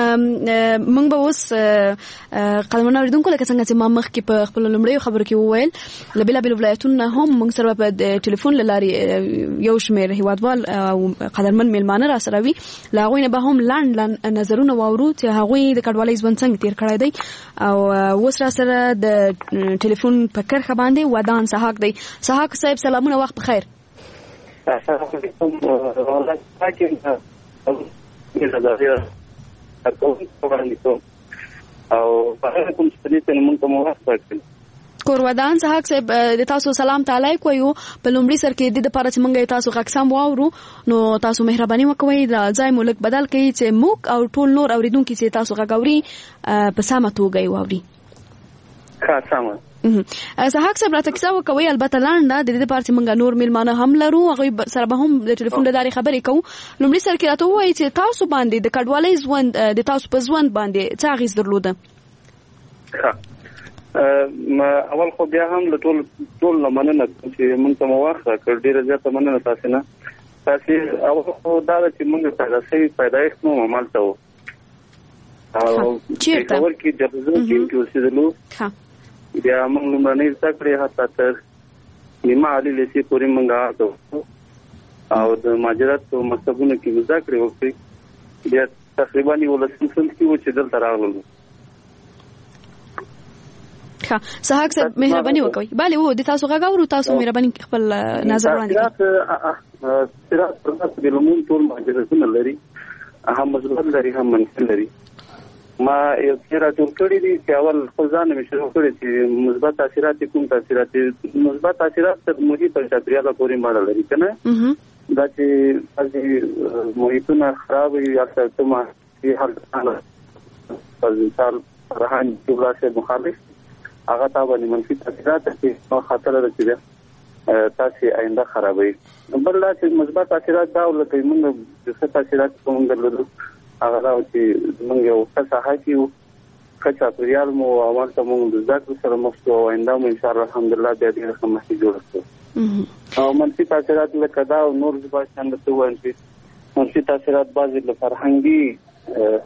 موږ به اوس قلمونه اوریدونکو لکه څنګه چې ما مخکې په خپل لومړیو خبرو کې وویل له بېلابېلو ولایتونو هم موږ سره په ټلیفون له لارې یو شمېر هیوادوال او قدرمن میلمانه را سره وي له هغوی نه به هم لنډ نظرونه واورو چې هغوی د کډوالۍ ژوند څنګه تېر کړی دی. او اوس را سره د ټلیفون په کرښه باندې ودان سحاق دی. سحاق صاحب سلامونه وخت بخیر. کورودان سحاق صاحب د تاسو سلام تعالی کوي په لومړي سر کې د لپاره چې مونږه تاسو غږسام واورو نو تاسو مهرباني وکوي د ځای ملک بدل کړئ چې موږ او ټول نور اوریدونکو چې تاسو غږوري په سمه توګه واوري. ښه سمه سحاق صاحب راته کیسه وکوي البته لاندې د دې لپاره چې مونږ نور میلمانه هم لرو هغه سره به هم د ټلیفون له لارې خبرې کوو. لومړي سر کې راته وایي چې تاسو باندې د کډوالۍ ژوند د تاسو په ژوند باندې څه اغېز درلوده؟ اول خو بیا هم له ټول مننه چې مونږ ته مو وخت راکړ ډېره زیاته مننه تاسو نه. تاسو اول خو دا چې مونږ پیدایښت مو عملته وو او چیرته ورکې جبزو کې اوسېدلو بیا موږ لومړنۍ زده کړې حتی تر نیمه عالي لیسې پورې موږ هغه او د مهاجرت په مکتبونو کې زده کړې وکړې. بیا تقریبا 19 سال کې و چې دلته راغلو. ښه سحاق صاحب مهرباني وکړئ. بله و د تاسو غږ اورو تاسو مهرباني خپل نظر وړاندې کړئ. صراحت د لمون ټول مهاجرتونه لري هم مثبت لري هم منفي لري. ما یو څه راټول کړی دي چې اول خو ځان مې شروع کړی چې مثبت تاثیرات کوم تاثیرات مثبت تاثیرات تر محیط او چاپیریال پورې ماړه لري کنه دا چې ازي محیطونه خراب وي یا څه ما چې حال پر مثال فرهنګ جوړه مخالف هغه تا باندې منفي تاثیرات چې خطر راځي تاسو آینده خرابوي. بل دا چې مثبت تاثیرات دا ولته موږ د څه تاثیرات کوم درلودو هغه دا چې موږ یو څه حقیقي کچا پریال مو اول ته موږ د ذکر سره مخ او آینده مو ان شاء الله الحمدلله د دې رقم مخ جوړ او منفي تاثیرات لکه دا نور ځبا څنګه ته وایي منفي تاثیرات بعضی له فرهنګي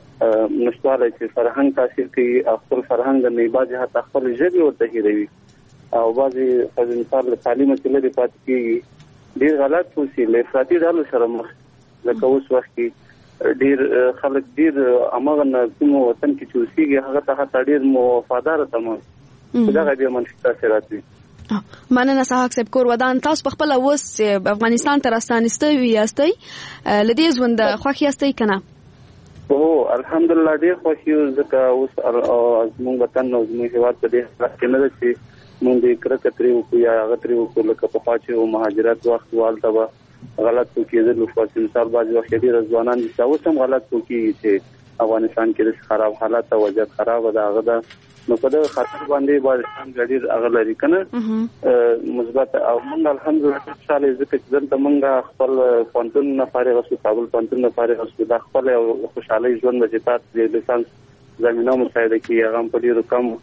نشواله چې فرهنګ تاثیر کوي خپل فرهنګ نه بعضی حتی خپل ژبه ورته هیروي او بعضی مثال تعلیم چې لري پاتې کیږي ډیر غلط وسیله افراطي ډول سره مخ لکه اوس وخت کې ډیر خلک ډیر امغه نه کوم وطن کې چوسيږي هغه ته حتی ډیر وفادار تمام دا غوډه منفي تاثیرات دي. مننه صاحب صاحب کور ودان تاسو په خپل اوس افغانستان تر استانسته ویاستئ لدې ژوند خوښ یاستئ کنه؟ او الحمدلله ډیر خوښ یو ځکه اوس موږ وطن نو موږ هیواد ته ډیر کنه چې مونږ د کرکټري او یا غتري او لکه په پاتې او مهاجرت وخت والته غلط کېدل او په مثال باندې وخت ډیر ځوانان چې اوس هم غلط کوي چې افغانستان کې د خراب حالات او وضعیت خراب ده هغه ده نو په دغه خاطر باندې افغانستان ډیر اغلري کنه مثبت او موږ الحمدلله خوشاله ذکر چې موږ خپل پانتون نه فارغ شو کابل پانتون نه فارغ شو د خپل خوشاله ژوند د جتات د لیسانس زمينه مساعده کوي هغه په ډیر کم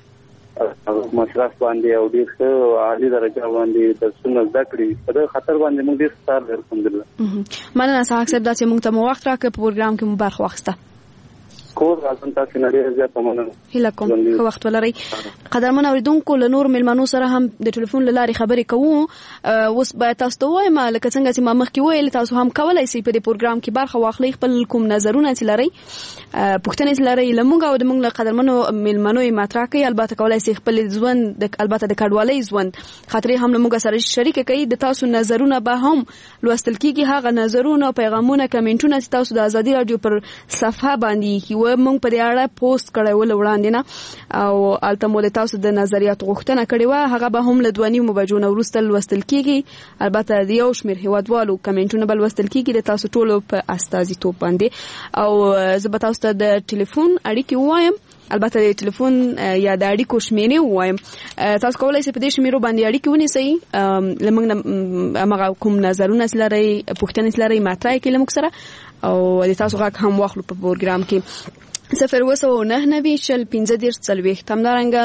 مصرف باندې او ډیر ښه عالی درجه باندې د سنت ذکرې په خطر باندې موږ ډیر ستاره الحمدلله. مننه صاحب صاحب دا چې موږ ته وخت راکړ په پروګرام کې مبارک واخسته. کور راځم تاسو نه ډیر زیات مننه. هیله کوم خو وخت ولرئ. قدرمن اوریدونکو له نور ملمنو سره هم د ټلیفون لارې خبرې کوو. اوس به تاسو ته وایم لکه څنګه چې ما مخکې ویل تاسو هم کولای شئ په دې پروګرام کې برخه واخلئ خپل کوم نظرونه چې لرئ پوښتنې لرئ لمونږ او د موږ له قدرمنو ملمنو یې مطرح کړئ البته کولای شئ خپل ژوند البته د کډوالۍ ژوند خاطرې هم لمونږ سره شریک کړئ د تاسو نظرونه به هم لوستل کیږي هغه نظرونه پیغامونه کمنټونه چې تاسو د ازادي رادیو پر صفحه باندې کیو موږ په دې اړه پوسټ کړی ول وړاندې نه او البته تاسو د نظریات غوښتنه کړې و هغه به هم له 2.5 بجو نه وروسته لوستل کیږي البته د یو شمېر هیوادوالو کمنټونه بل لوستل کیږي د تاسو ټولو په استازیتوب باندې او زه به تاسو ته د ټلیفون اړیکې وایم البته د ټلیفون یا د اړیکو شمیرې وایم تاسو کولای شئ په دې شمیرو باندې اړیکې ونیسئ لمونږ هغه کوم نظرونه لرئ پوښتنې لرئ مطرح کړئ لمونږ سره او د تاسو غږ هم واخلو په پروګرام کې 019901540 تمدارنګه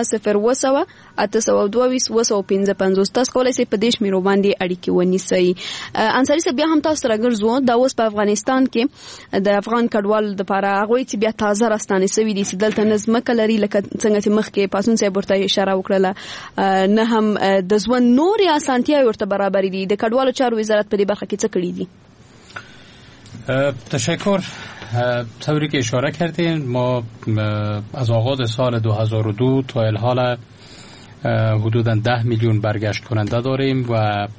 01982 تاسو کولای شئ په دې شمیرو باندې اړیکې ونیسئ. انصاری صاحب بیا هم تاسو راګرځو دا اوس په افغانستان کې د افغان کډوال لپاره هغه چې بیا تازه راستانه سوي دي چې دلته نظم کلري لکه څنګه چې مخکې پاسون صاحب ورته اشاره وکړه نه هم د ژوند نور اسانتیا ورته برابر دي د کډوالو چارو وزارت په دې برخه کې څه کړی دي؟ تشکر. طوری که اشاره کردین ما از آغاز سال 2002 تا الحال حدوداً 10 میلیون برگشت کننده داریم و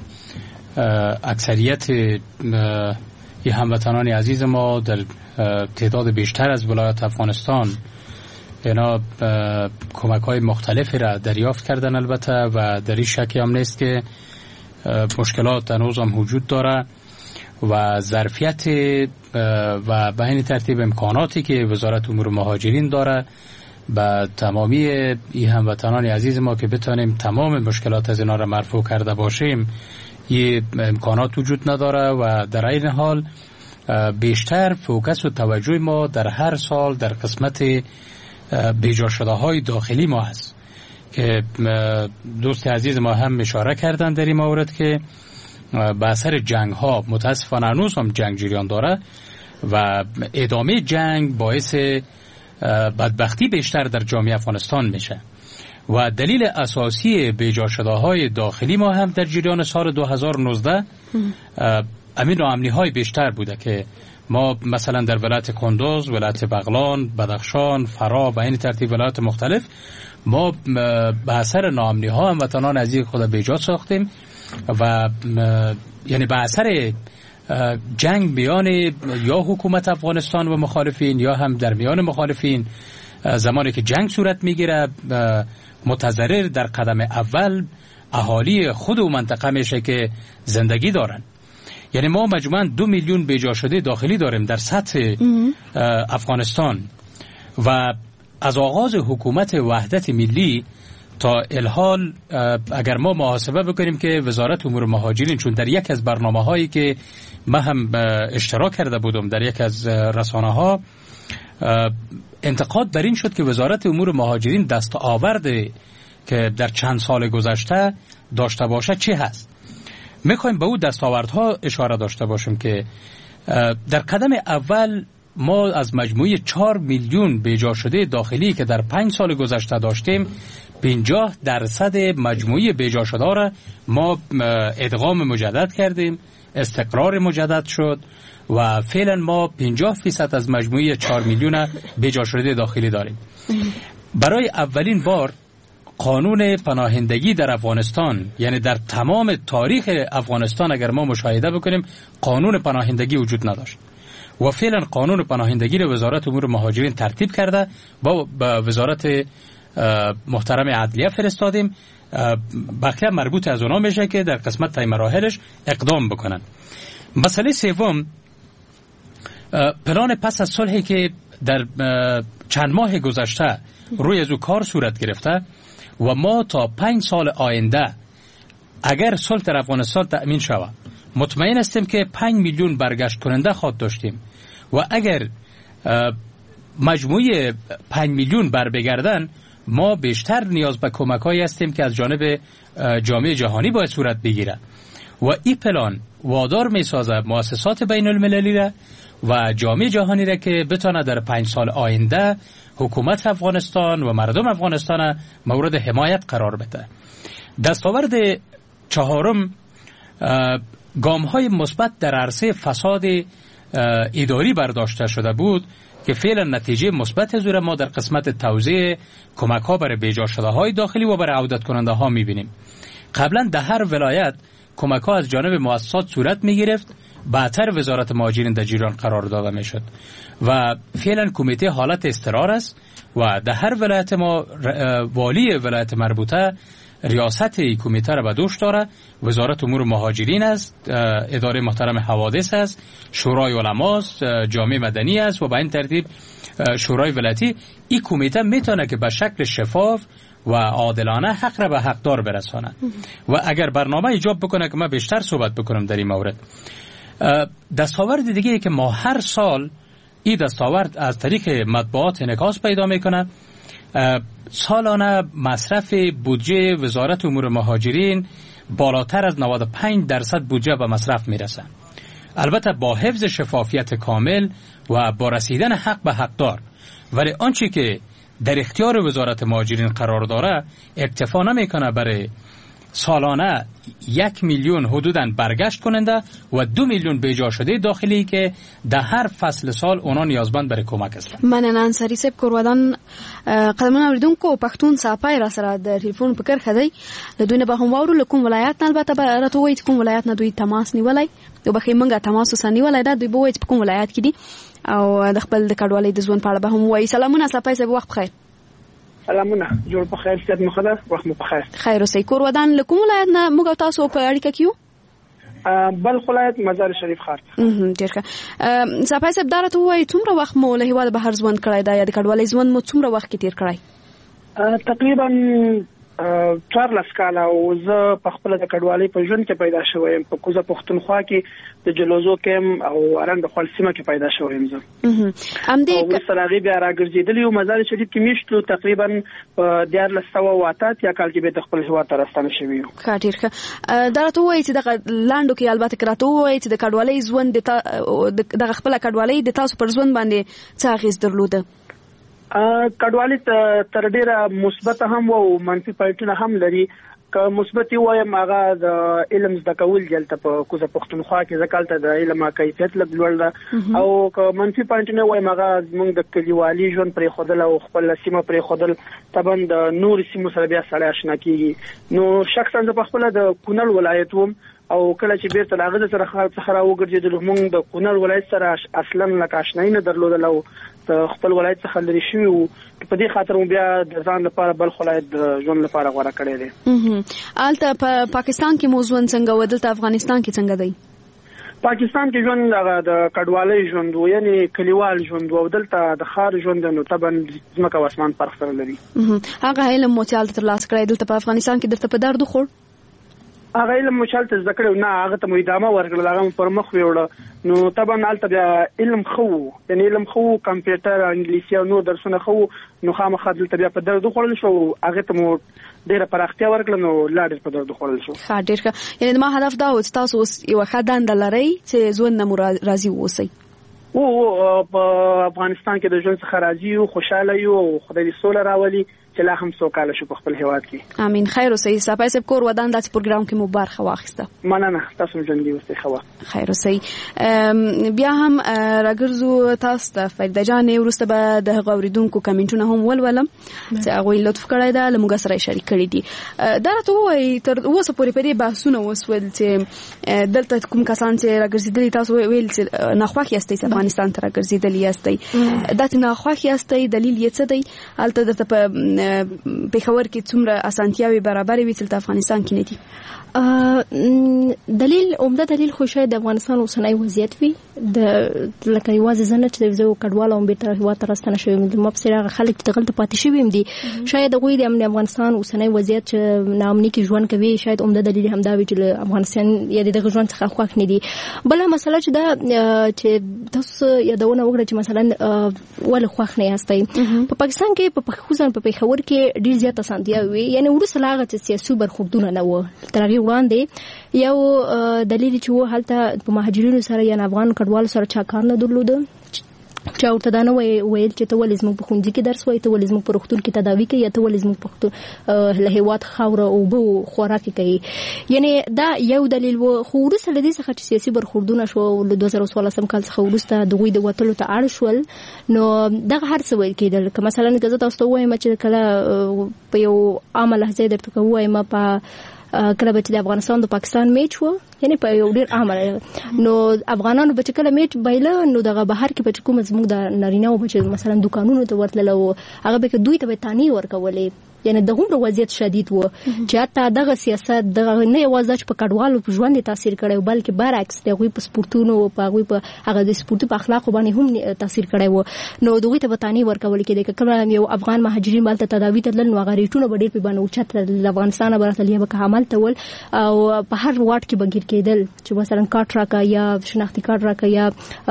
اکثریت هموطنان عزیز ما در تعداد بیشتر از ولایت افغانستان اینا کمک‌های مختلفی را دریافت کردن البته و در این شکی هم نیست که مشکلات هنوز هم وجود داره و ظرفیت و به این ترتیب امکاناتی که وزارت امور مهاجرین داره به تمامی این هموطنان عزیز ما که بتونیم تمام مشکلات از اینا را مرفوع کرده باشیم این امکانات وجود نداره و در این حال بیشتر فوکس و توجه ما در هر سال در قسمت بیجا شده های داخلی ما هست که دوست عزیز ما هم اشاره کردن در این مورد که به اثر جنگ ها متاسفانه هنوز هم جنگ جریان داره و ادامه جنگ باعث بدبختی بیشتر در جامعه افغانستان میشه و دلیل اساسی بیجا شده های داخلی ما هم در جریان سال 2019 امین و امنی های بیشتر بوده که ما مثلا در ولایت کندوز، ولایت بغلان، بدخشان، فرا و این ترتیب ولایت مختلف ما به اثر ناامنی ها هموطنان عزیز خود بیجا ساختیم و یعنی به اثر جنگ میان یا حکومت افغانستان و مخالفین یا هم در میان مخالفین، زمانی که جنگ صورت میگیره متضرر در قدم اول اهالی خود و منطقه میشه که زندگی دارن. یعنی ما مجموعاً 2 میلیون بیجا شده داخلی داریم در سطح افغانستان و از آغاز حکومت وحدت ملی تا الحال اگر ما محاسبه بکنیم که وزارت امور مهاجرین، چون در یک از برنامه‌هایی که من هم اشتراک کرده بودم در یک از رسانه‌ها، انتقاد بر این شد که وزارت امور مهاجرین دستاورد که در چند سال گذشته داشته باشه چی هست. میخوایم به اون دستاوردها اشاره داشته باشیم که در قدم اول ما از مجموعه 4 میلیون بیجا شده داخلی که در 5 سال گذشته داشتیم 50% مجموعه بیجا شده را ما ادغام مجدد کردیم، استقرار مجدد شد و فعلا ما 50% از مجموعه 4 میلیون بیجا شده داخلی داریم. برای اولین بار قانون پناهندگی در افغانستان، یعنی در تمام تاریخ افغانستان اگر ما مشاهده بکنیم قانون پناهندگی وجود نداشت و فعلا قانون پناهندگی رو وزارت امور مهاجرین ترتیب کرده، با وزارت محترم عدلیه فرستادیم، بقیه مربوط از اونا میشه که در قسمت تای مراحلش اقدام بکنن. مسئله سوم، پلان پس از صلحی که در چند ماه گذشته روی از او کار صورت گرفته و ما تا 5 سال آینده اگر صلح در افغانستان تأمین شود مطمئن هستیم که 5 میلیون برگشت کننده خواهد داشتیم و اگر مجموعه 5 میلیون بر بگردن ما بیشتر نیاز به کمک‌هایی هستیم که از جانب جامعه جهانی باید صورت بگیره و این پلان وادار می‌سازه مؤسسات بین المللی را و جامعه جهانی را که بتونه در 5 سال آینده حکومت افغانستان و مردم افغانستان مورد حمایت قرار بده. دستاورد چهارم، گام‌های مثبت در عرصه فساد اداری برداشته شده بود که فعلا نتیجه مثبت از ما در قسمت توزیع کمک‌ها برای بیجا شده‌های داخلی و برای عودت کننده‌ها می‌بینیم. قبلا در هر ولایت کمک‌ها از جانب مؤسسات صورت می‌گرفت، بعدتر وزارت مهاجرین در جریان قرار داده می‌شد و فعلا کمیته حالت اضطرار است و در هر ولایت ما والی ولایت مربوطه ریاست کمیته را به دوش داره، وزارت امور مهاجرین است، اداره محترم حوادث است، شورای علما است، جامعه مدنی است و به این ترتیب شورای ولایتی. این کمیته میتونه که به شکل شفاف و عادلانه حق را به حقدار برسانه و اگر برنامه ایجاب بکنه که من بیشتر صحبت بکنم در این مورد. دستاورد دیگه که ما هر سال این دستاورد از طریق مطبوعات انعکاس پیدا میکنه، سالانه مصرف بودجه وزارت امور مهاجرین بالاتر از 95% بودجه به مصرف میرسه، البته با حفظ شفافیت کامل و با رسیدن حق به حقدار. ولی آنچه که در اختیار وزارت مهاجرین قرار داره اکتفا نمیکنه برای سالانه 1 میلیون حدوداً برگشت کننده و 2 میلیون بیجا شده داخلی که در هر فصل سال اونا نیازمند برای کمک هستند. مننه انصاری صاحب کورودان. قدمونه اوریدونکو پښتون صاحب را سره د ټلیفون په کر خدای د دوی نه به هم واورو لکم ولایت نه، البته به راته وایي کوم ولایت نه دوی تماس نیولای او به منګه تماس وسنیولای دا دوی به وایي په کوم ولایت کې دي او د خپل د کډوالۍ د ژوند په اړه به هم وایي. سلامونه صاحب، وخت بخیر. سلامونه، جوړ په خیر، ستاسو مخدس وخت مو په خیر. خیر اوسئ. کورودان لکم ولایت نه موږ تاسو په اړیکه کیو بلخ ولایت مزار شریف ښار. ډیر ښه. صاحب دارته وایي څومره وخت مو له هیواده بهر ژوند کړی دا یا د کډوالۍ ژوند مو څومره وخت کې تیر کړی؟ تقریبا 14 کاله او زه په خپل د کډوالۍ په ژوند کې پیدا شوم په کوزه پښتونخوا کې د جلوزو کم او ارند خپل سیمه کې پیدا شوم زه. ام دې سراغي بیا راګرځیدل یو مزار شریف کې میشتو تقریبا په 1400 یا کال کې به خپل هیواد ته راستانه شوی یو. ډیر ښه. دا ته وایي چې د لاندو کې البته کراته وایي چې د کډوالۍ ژوند د خپل کډوالۍ د تاسو پر ژوند باندې څه اغیز درلوده؟ کډوالۍ تر ډیره مثبت هم او منفي پایټونه هم لري. که مثبت وایم هغه د علم زده کول دلته په کوزه پښتونخوا کې ځکه د علم کیفیت لوړ ده او که منفي پایټونه وایم هغه زموږ د کلیوالي ژوند پرې خودل او خپل سیمه پرې خودل طبعا د نور سیمو سره بیا سره آشنا کیږي. نو شخصا زه په خپل د کونړ ولایت وم او کله چې بیرته لاغه سره څخه راوګرځیدل موږ د کونړ ولایت سره اصلا لکه آشنایی نه درلودل او خپل ولایت څخه لري شو په دې خاطر مو بیا د ځان لپاره بل ولایت د ژوند لپاره غوړه کړی دی. آلته په پاکستان کې موضوع څنګه ودلته افغانستان کې څنګه دی؟ پاکستان کې ژوند د کډوالۍ ژوند و یعنی کلیوال ژوند و دلته د خار ژوند نو طبعا ځمکه او اسمان فرق سره لري. هغه علم مو چې تر لاس کړی دلته په افغانستان کې درته په درد خور؟ هغه علم مو چې ذکر نه هغه ته مو ادامه ورکړل هغه پر مخ ویوړه نو طبعا البته بیا علم خو یعنی علم خو کمپیوټر انګلیسي او نور درسونه خو نو خامخا دلته بیا په درد خورل شو هغه ته مو ډیره پراختیا ورکړل نو لا ډیر په درد خورل شو. ښه ډیر ښه یعنی ما هدف دا و چې تاسو اوس یو ښه دنده لرئ چې ژوند نه مو راضي اوسئ. او په افغانستان کې د ژوند څخه راضي او خوشاله یو او خدای دې سوله راولي چې لا هم سوکاله شو په خپل هیواد کې. امين. خیر اوسئ. صاحب صاحب کور ودان د پروګرام کې مبارک واخیسته. مننه تاسو ژوندۍ اوسئ. خوا خیر اوسئ. بیا هم راګرځو تاسو ته فرید جان ورسته به د غوریدونکو کمنټونه هم ولولم چې هغه لطف کړی دا لمغه سره شریک کړی دي. دا راته وایي تر اوسه پورې په دې بحثونه وسول چې دلته کوم کسان چې راګرځیدلي تاسو ویل چې ناخوښ یاستئ افغانستان ته راګرځیدلي یاستئ دا چې ناخوښ یاستئ دلیل یې څه دی؟ البته درته په پیښور کې څومره اسانتیاوي برابرې وي چې افغانستان کې نه دي؟ دلیل عمده دلیل خو شاید د افغانستان اوسنۍ وضعیت وي د لکه یوازې زنه چې د کډوالو هم بیرته هیواد ته راستنه شوي د مبصره خلک چې غلط پاتې شوي هم دي شاید هغوی د افغانستان اوسنۍ وضعیت چې ناامني کې ژوند کوي شاید عمده دلیل همدا وي چې افغانستان یا دغه ژوند څخه خوښ نه دي. بله مسله چې دا چې تاسو یادونه وکړه چې مثلا ولې خوښ نه یاستئ په پاکستان کې په خصوصا په پیښور کې ډیر زیات اسانتیاوي وي یعنی وروسته لاغه چې سیاسي برخوردونه نه و تر هغه وړاندې یو دلیل چې و هلته په مهاجرینو سره یا افغان کډوالو سره چا کار نه درلوده چې ورته دا نه ویل چې ته ولې زموږ په ښوونځي کې درس وایې ته ولې زموږ په روغتون کې تداوي کوي یا ته ولې زموږ په له هېواد خاوره اوبه خوراک کوي یعنی دا یو دلیل و. خو وروسته له دې څخه چې سیاسي برخوردونه شو له 2014 کال څخه وروسته دغوی د وتلو ته اړ شول نو دغه هر څه ویل کېدل که مثلا که زه تاسو ته ووایم چې کله په یو عامه لحظه درته ووایم په کله به چې د افغانستان د پاکستان میچ و یعنی په یو ډیر عامه نو افغانانو به چې کله میچ بایله نو دغه بهر کې به کوم زموږ د نارینه او بچ مثلا دکانونو ته ورتلل او هغه به دوی ته به تانی ورکولې یعنی دغه وضعیت شدید و چې حتی دغه سیاست دغه نه یوازې په کډوالو په ژوند تاثیر کړی بلکې برعکس دغه په سپورتونو په هغه د سپورتي په اخلاق باندې هم تاثیر کړی و نو دوی ته به تانی ورکول کېده کله یو افغان مهاجرین مالته تداوی ته تلل نو هغه ریټونه به ډیر په باندې اوچت د افغانستان برته لیه به عمل تول او په هر واټ کې بغیر کېدل چې مثلا کارت راکا یا شناختی کارت راکا یا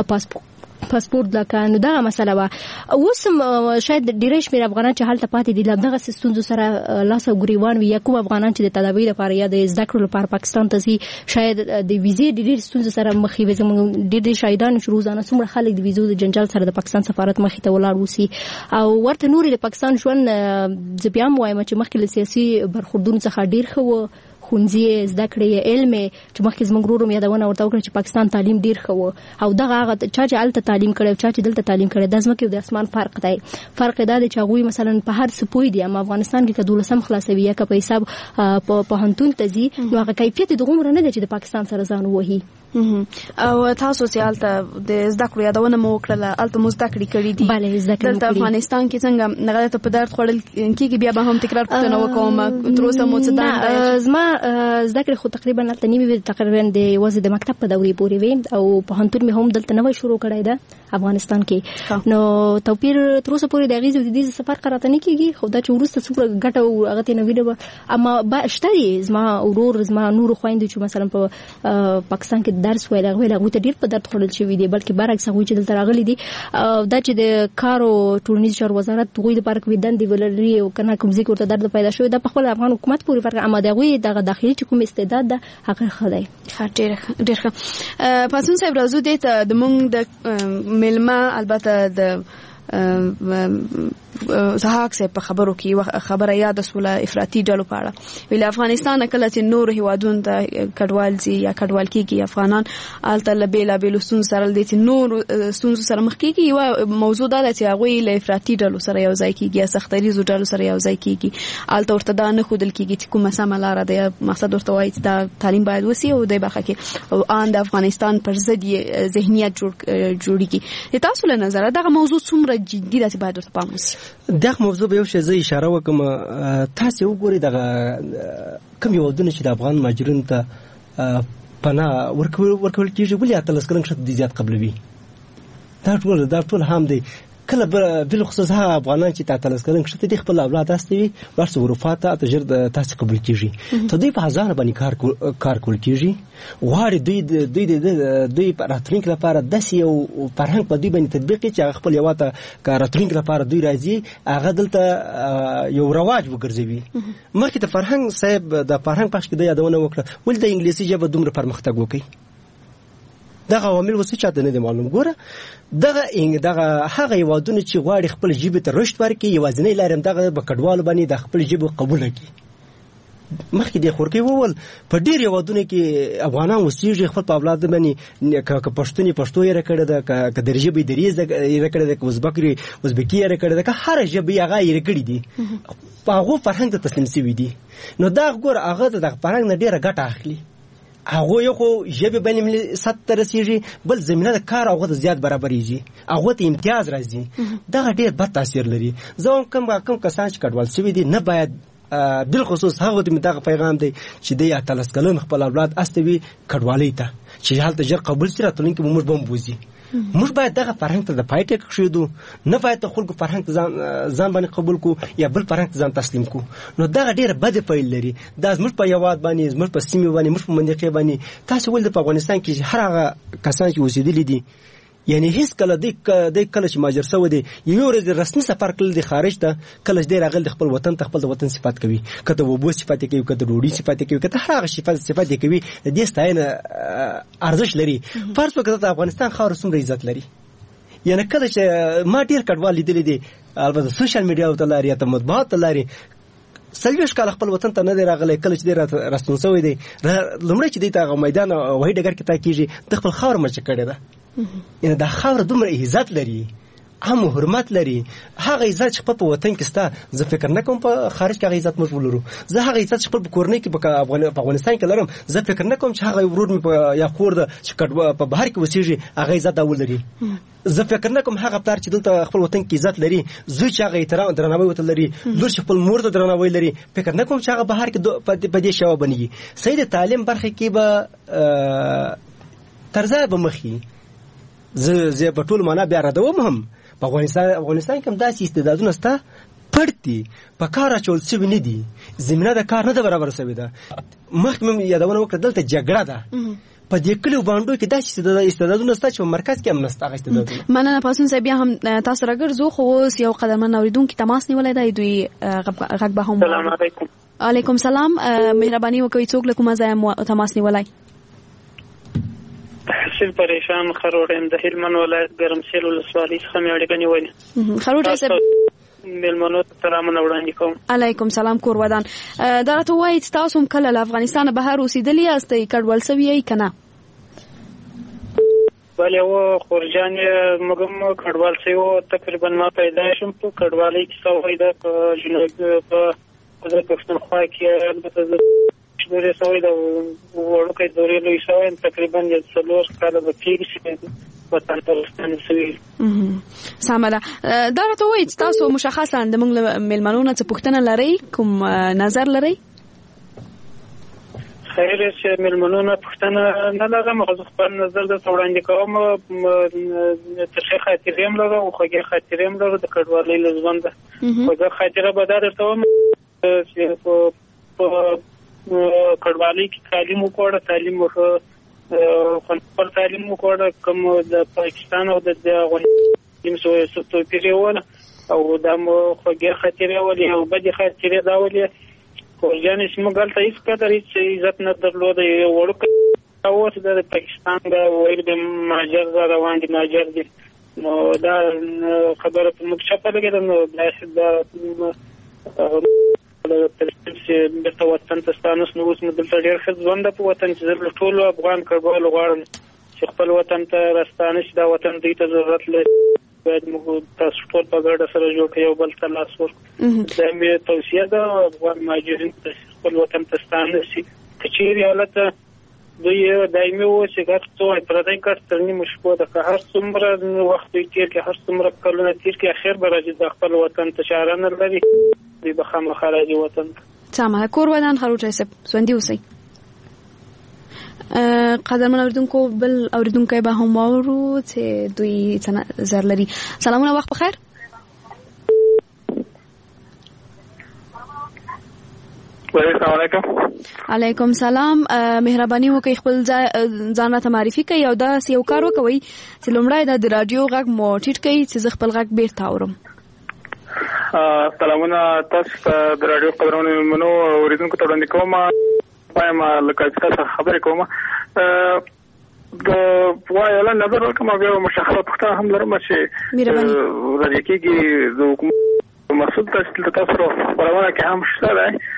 پاسپورت لکه نو دا مسله وا اوس شاید ډیره شمېر افغانان چې حالت پاتې دي دغه ستونزو سره لاس او ګریوان وي یا کوم افغانان چې د تداوی لپاره یا د زده کړو لپاره پاکستان ته ځي شاید د ویزې ډېر ستونزو سره مخ وي زموږ ډېر شاهدان چې روزانه څومره خلک د ویزو د جنجال سره د پاکستان سفارت مخې ته ولاړ وسی او ورته نوري د پاکستان ژوند زه بیا هم وایم چې مخکې له سیاسي برخوردونو څخه ډېر ښه ښوونځي زده کړې علم چې مخکې زموږ ورور یادونه ورته وکړه چې پاکستان تعلیم ډیر ښه و او دغه هغه چا چې هلته تعلیم کړی او چا چې دلته تعلیم کړی د ځمکې او د اسمان فرق دی. فرق دا دی چې هغوی مثلا په هر څه پوه دي اما افغانستان کې که 12 خلاصوي یا که په حساب په پوهنتون ته ځي نو هغه کیفیت د عمر نه دی چې د پاکستان سره ځان ووهي. او تاسو چې هلته د زده کړو یادونه مو وکړله هلته مو زده کړې کړي دي بله زده کړې دلته افغانستان کې څنګه هغه ته په درد خوړل کېږي بیا به هم تکرار پوښتنه وکړم تر اوسه مو څه دنده زما زده کړې خو تقریبا هلته نیمې وې تقریبا د یوازې د مکتب په دورې پورې وې او پوهنتون مې هم دلته نوی شروع کړی ده افغانستان کې نو توپیر تر اوسه پورې د هغې د دې سفر راته نه کېږي خو دا چې وروسته څومره ګټه او هغه ترې نه وینم اما شته دي زما ورور زما نورو خویندو چې مثلا په پاکستان کې درس ویل هغوی ته ډېر په درد خوړل شوي دي بلکې برعکس هغوی چې دلته راغلي دي دا چې د کار او ټولنیز چارو وزارت هغوی دپاره کومې دندې ولري او که نه کوم ځای کې ورته درد پیدا شوی دا په خپل افغان حکومت پورې فرق اما د هغوی دغه داخلي چې کوم استعداد ده هغه ښه دی. ډېر ښه. پاڅون صاحب راځو دې ته د موږ د میلمه البته د زهاک سه په خبرو کې خبره یاد سوله افراطي ډلو په اړه ویل افغانستان کله چې نور هیوادونو ته کډوال زی یا کډوال کیږي افغانان آلته لبیلا بیلستون سره د نور ستونزو سره مخ کیږي یو موضوع ده چې هغه له افراطي ډلو سره یو ځای کیږي یا سختریزو ډلو سره یو ځای کیږي آلته ورته دا نه خودل کیږي چې کومه سم لار ده مقصد ورته وایي دا تعلیم باید وسی او د بخښه کې او ان د افغانستان پر ضد ذهنیت جوړیږي تاسو له نظر دا موضوع څومره جدي ده چې باید ورته پام وشي دا موضوع به یو شی زه اشاره وکم تاسو وګورئ دا کوم یو ودونه چې د افغان مهاجرینو ته پناه ورکول کیږي ولې اتلس کلن شته د زیات قبلوي دا ټول هم دی کله بل خصوص ها افغانان چې تاتلس کلن شته د خپل اولاد استوي ورسره ورفات ته تجرد تاسو قبول کیږي ته دوی په هزار باندې کار کول کیږي غواړي دوی په راتلونکي لپاره داسې یو فرهنګ په دوی باندې تطبیق کړي چې خپل یو ته کار راتلونکي لپاره دوی راځي هغه دلته یو رواج وګرځوي مخکې ته فرهنګ صاحب د فرهنګ پښ کې د یادونه وکړه ول د انګلیسي ژبه دومره پرمختګ وکړي دغه عوامل وسې چاته نه دي معلوم ګوره دغه هغه یوادونه چې غواړي خپل ژبه ته رشد ورکړي یوازینی لارم دغه په کډوال باندې د خپل ژبه قبول کړي مخکې د خورکې وول په ډیر یوادونه کې افغانان وسیږي خپل په اولاد باندې ک پښتو یې راکړه د ک درجه به دریز یې راکړه د ازبکی یې راکړه د هر ژبه هغه یې راکړي دي هغه فرهنګ ته تسلیم شوی دي نو دا ګور هغه د فرهنګ نه ډیره ګټه اخلي هغه یو خو ژبه باندې ست رسیږي بل زمينه د کار هغه د زیات برابرېږي هغه ته امتیاز راځي دا ډیر بد تاثیر لري زه کوم کسان چې کډوال شوی دي نه باید بالخصوص هغه د مدغه پیغام دی چې د اتلس کلن خپل اولاد استوي کډوالۍ ته چې حالت جر قبول سره تلونکي موږ بم بوزي موږ باید دغه فرهنګ ته د پایټ کښېدو نه باید ته خلکو فرهنګ ځان باندې قبول کو یا بل فرهنګ ځان تسلیم کو نو دا ډیر بد پیل لري دا زموږ په یواد باندې زموږ په سیمه باندې موږ په منطقه باندې تاسو ول د افغانستان کې هر هغه کسان چې اوسېدلي دي یعنی هیڅ کله د کله چې ماجر سو دي یو ورځ رسمي سفر کول د خارج ته کله چې راغل د خپل وطن ته خپل د وطن صفات کوي کته وبو صفات کوي کته ډوډۍ صفات کوي کته هر هغه صفات کوي د دې ستاینه ارزښت لري فرض وکړه د افغانستان خاور څومره عزت لري یعنی کله چې ما ډیر کډوال لیدل دي البته سوشل میډیا او تلاري ته مطبوعات تلاري سلويش کال خپل وطن ته نه دی راغلی کله چې دی راستون سوی دی لمړی چې دی ته میدان وای ډګر کې تا کیږي د خپل خاور مرچ کړي ده یعنی دا خاور دومره عزت لري هم حرمت لري هغه عزت چې په وطن کې ستا زه فکر نه کوم په خارج کې هغه عزت موږ ولرو زه هغه عزت چې په کورنۍ کې په افغانستان کې لرم زه فکر نه کوم چې هغه ورور مې په یا خور ده چې په بهر کې وسیږي هغه عزت ولري زه فکر نه کوم هغه پلار چې دلته خپل وطن کې عزت لري زوی چې هغه احترام درناوی وته لري لور چې خپل مور ته درناوی لري فکر نه کوم چې هغه بهر کې په دې شاو بنيږي سید تعلیم برخه کې به ترځه به مخي زه په ټول معنا بیا راځم هم په افغانستان کې هم داسې استعدادونه سته پړتي په کار اچول شوي نه دي زمينه د کار نه برابر شوی ده مخکې یادونه وکړه دلته جګړه ده په دې کلیو باندې کې داسې استعدادونه سته چې په مرکز کې هم نشته استعدادونه مننه پاسون صاحب بیا هم تاسو راګرځو خو یو قدمن اوریدونکو تماس نیولای دی دوی غږ به هم السلام علیکم علیکم سلام مهرباني وکړئ څوک له کومه ځای تماس نیولای حسین پریشان خروړم د هلمند ولایت ګرمسیر ولسوالۍ څخه مې اړیکه نیولې خروړ صاحب ملمنو ته سلام وړاندې کوم علیکم سلام کور ودان دا راته وایي تاسو هم کله له افغانستان بهر اوسېدلي یاستئ کډوال سوي یې کنه بله و خورجان مګم کډوال سوي تقریبا ما پیدا شم په کډوالۍ کې سوي د جنوب په پښتونخوا کې البته دورې سوي د ورکه دورې لوي سوي تقریبا د څلور کاله د تیر شي په تلپستان سوي سامره دا راته وایي تاسو مشخصا د موږ ملمنونو څخه پوښتنه لرئ کوم نظر لرئ خیر چې ملمنونو پوښتنه نه لرم خو خپل نظر د وړاندې کوم ترخه خاطرېم لرم او خوږه خاطرېم لرم د کډوالۍ لزوند خو دا خاطره به درته وم چې په کډوالۍ کې تعلیم وکړه تعلیم خپل تعلیم وکړه کوم د پاکستان او د افغانستان سره توپیر ول او د خوږه خاطره ولې او بده خاطره دا ولې خورجان اسمه غلطه هیڅ قدر هیڅ عزت نه درلود ورکه او د پاکستان د ویل د ماجر روان دي ماجر دي نو دا خبره په موږ چا په لګیدل نو دا چې بیرته وطن ته ستانوس نو اوس مو دلته ډېر ښه ژوند په وطن چې زه ټولو افغان کډوالو غواړم چې خپل وطن ته راستانه شي دا وطن دوی ته ضرورت لري باید موږ تاسو ټول په ګډه سره جوړ کړو یو بل ته لاس ورکړو دا مې توصیه ده افغان مهاجرین خپل وطن ته ستانه شي که چیرې حالت دوی دایمي اوسي ګټ څو پردی کټ تر نیمه شپو ده که هر څومره وخت دوی تېر کړي هر څومره کلونه تېر کړي اخر به راځي د خپل وطن ته چاره نه لري دوی به خامخا راځي وطن ته سمه کور ودان خروج حساب ژوندي اوسئ قدرمن اوریدونکو بل اوریدونکو به هم واورو چې دوی څنګه زر لري. سلامونه وخت بخیر. السلام علیکم. علیکم سلام. مهرباني وکړئ خپل ځان راته معرفي کړئ او دا یو کار وکوي چې لومړی د رادیو غږ مو ټیټ کړئ چې زه خپل غږ بیرته اورم. سلامونه تاسو د رادیو خبرونه منو اوریدونکو ته وړاندې کوم. وایم لکه تاسو خبرې کوم د وایله نظر کوم یو مشخصه پختہ هم لرم چې راځي کېږي د حکومت مسعود تاسو خبرونه کې هم شته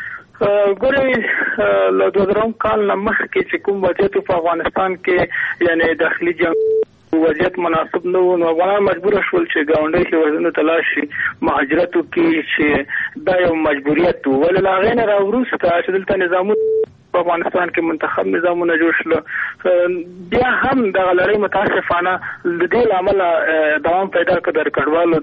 ده ګورې له 2000 کال نه مخکې چې کوم وضعیت په افغانستان کې یعنی داخلي جنگ وضعیت مناسب نه و نو افغانان مجبور شول چې ګاونډي هیوادونو ته لاړ شي مهاجرت وکړي چې دا یو مجبوریت و ولې لا غیر راوروسته چې دلته نظامونه په افغانستان کې منتخب نظامونه جوړ شول بیا هم د غلړې متاسفانه د دې عمل دوام پیدا کړ د کډوالو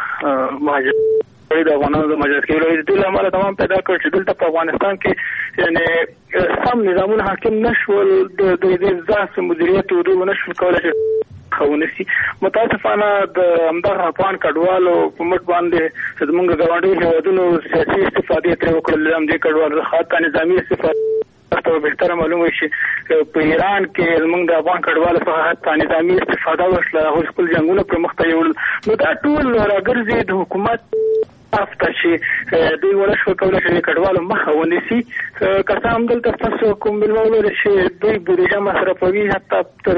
د مهاجرت د افغانانو د مهاجرت کېدو د دې عمل دوام پیدا کړ چې دلته په افغانستان کې یعنی سم نظامونه حاکم نشول د دې ځاس مدیریت او د نشول کولای خونسي متاسفانه د همدغه افغان کډوالو په مټ باندې چې موږ غواړو هیوادونو سیاسي استفادې تر وکړل هم دې کډوالو خاطر نظامی استفاده تاسو به تر معلومه شي په ایران کې موږ د افغان کډوالو څخه حتی نظامی استفاده وشله او خپل جنگونه پر مخ ته یول نو دا ټول راګرځي د حکومت افته چې دوی ورشو کولای شي کډوالو مخه ونیسي که هم دلته تاسو کوم بلولو چې دوی بودیجه مصرفوي حتی تر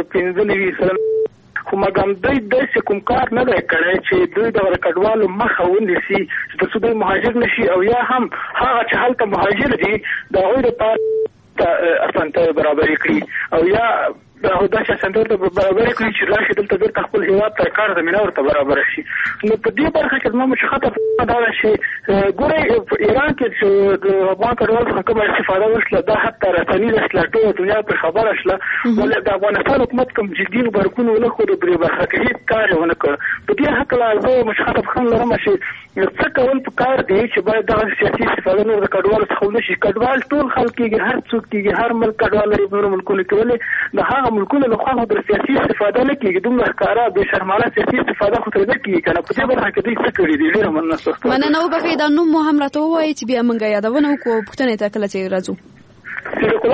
15% خو مګم دوی کوم کار نه دی کړی چې دوی د کډوالو مخه ونیسي چې دوی مهاجر نشي او یا هم هغه چې هلته مهاجر دي د هغوی لپاره اسانتیا برابر کړي او یا دا چې اسانتیا برابر کړي چې راشي دلته بیرته خپل هیواد ته کار زمینه ورته برابر شي نو په دې برخه کې زما مشخصه دا شي ګورئ په ایران کې چې د افغان کډوالو څخه کومه استفاده وشله دا حتی رسنۍ د ټوله دنیا په خبره شله ولې د افغانستان حکومت کوم جدي غبرګون ونه ښود په برخه کې هیڅ کار ونه کړ په دې هکله زه مشخصه خبره لرم چې څه کول پکار دی چې باید دغه سیاسي استفاده نور د کډوالو څخه ونشي کډوال ټول خلک کېږي هر څوک کېږي هر ملک کډوال لري نور ملکونه کې ولې د هغه ملکونه له خوا د سیاسي استفاده نه کېږي دومره ښکاره بې شرمانه سیاسي استفاده خو ترې نه کېږي که نه په دې برخه کې دوی څه کړي دي ډېره مننه وبخښئ دا نوم مو هم راته ووایئ چې بیا موږ یادونه وکړو پوښتنې ته کله چې راځو صدیق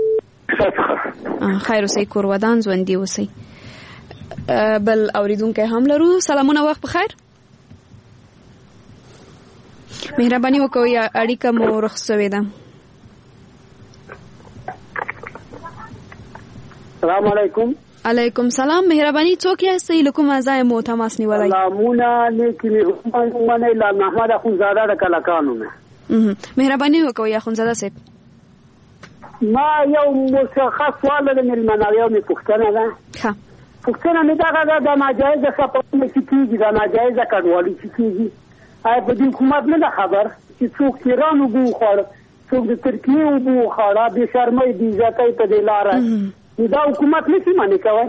الله خیر اوسئ کور ودان ژوندي اوسئ بل اوریدونکی هم لرو سلامونه وخت بخیر مهرباني وکړئ اړیکه مو رخصت شوې ده السلام علیکم. علیکم سلام. مهرباني څوک یاستئ له کومه ځایه مو تماس نیولی؟ سلامونه نیکي مې له محمد اخندزاده د کلکانو نه. مهرباني وکړئ اخندزاده صاحب. ما یو مشخص سوال لرم مېلمنه یو مې پوښتنه ده. ښه. پوښتنه مې دغه ده د ناجایزه سفرونه چې کېږي د ناجایزه کډوالي چې کېږي آیا په دې حکومت نه ده خبر چې څوک ایران اوبه وخوړ څوک د ترکیې اوبه وخوړه بې شرمۍ بې عزتۍ په دې لاره دا حکومت نشي منې کوی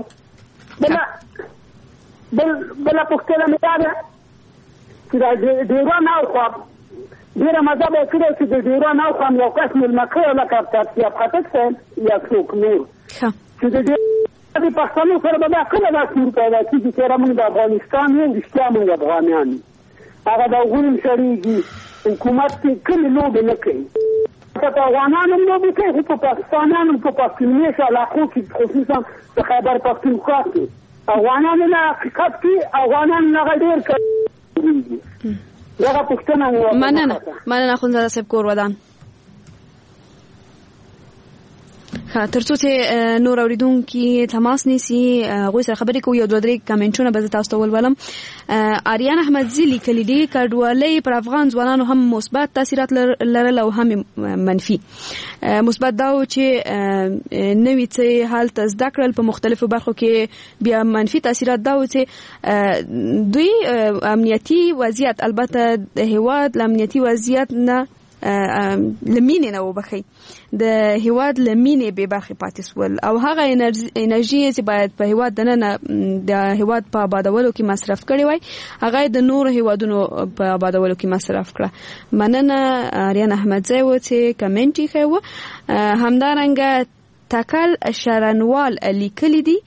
بله پوښتنه مې دا ده چې د ډیوران اخوا ډېره مزه به یې کړې چې د ډیوران اخوا یو کس مېلمه کړی لکه ترتیب خټک صاحب یا څوک نور چې د د پښتنو سره به دا کله دا سور پیدا کېږي چې یاره موږ د افغانستان یو رښتیا موږ افغانان هغه د هغوی سړېږي حکومت کې کومې لوبې نه کوي په افغانانو لوبې کوي خو په پاکستانانو په پښتونمیش علاقو کې خصوصا د خیبر پښتونخوا کې افغانانو نه حقیقت کې افغانان هغه ډېر کوي دغه پوښتنه مننه اخندزاده صاحب کور ودان ترڅو چې نور اوریدونکو تماس نیسي غوښ سره خبرې کوي او دوه درې کمنټونه به تاسو ته ولولم. آریان احمدزی لیکلي دي کډوالۍ پر افغان ځوانانو هم مثبت تاثیرات لرل او هم منفي. مثبت دا و چې نوې څه حالت زده کړل په مختلفو برخو کې. بیا منفي تاثیرات دا و چې دوی امنیتي وضعیت البته د هیواد امنیتي وضعیت نه لمینې نه وبخي د هیواد لمینې به برخه پاتې سول او هغه انرژي چې باید په هیواد دنه د هیواد په آبادولو کې مصرف کړي وای هغه د نور هیوادونو په آبادولو کې مصرف کړه. مننه آریان احمدزی و چې کمنټي خو همدارنګه تکل شرنوال لیکلي دي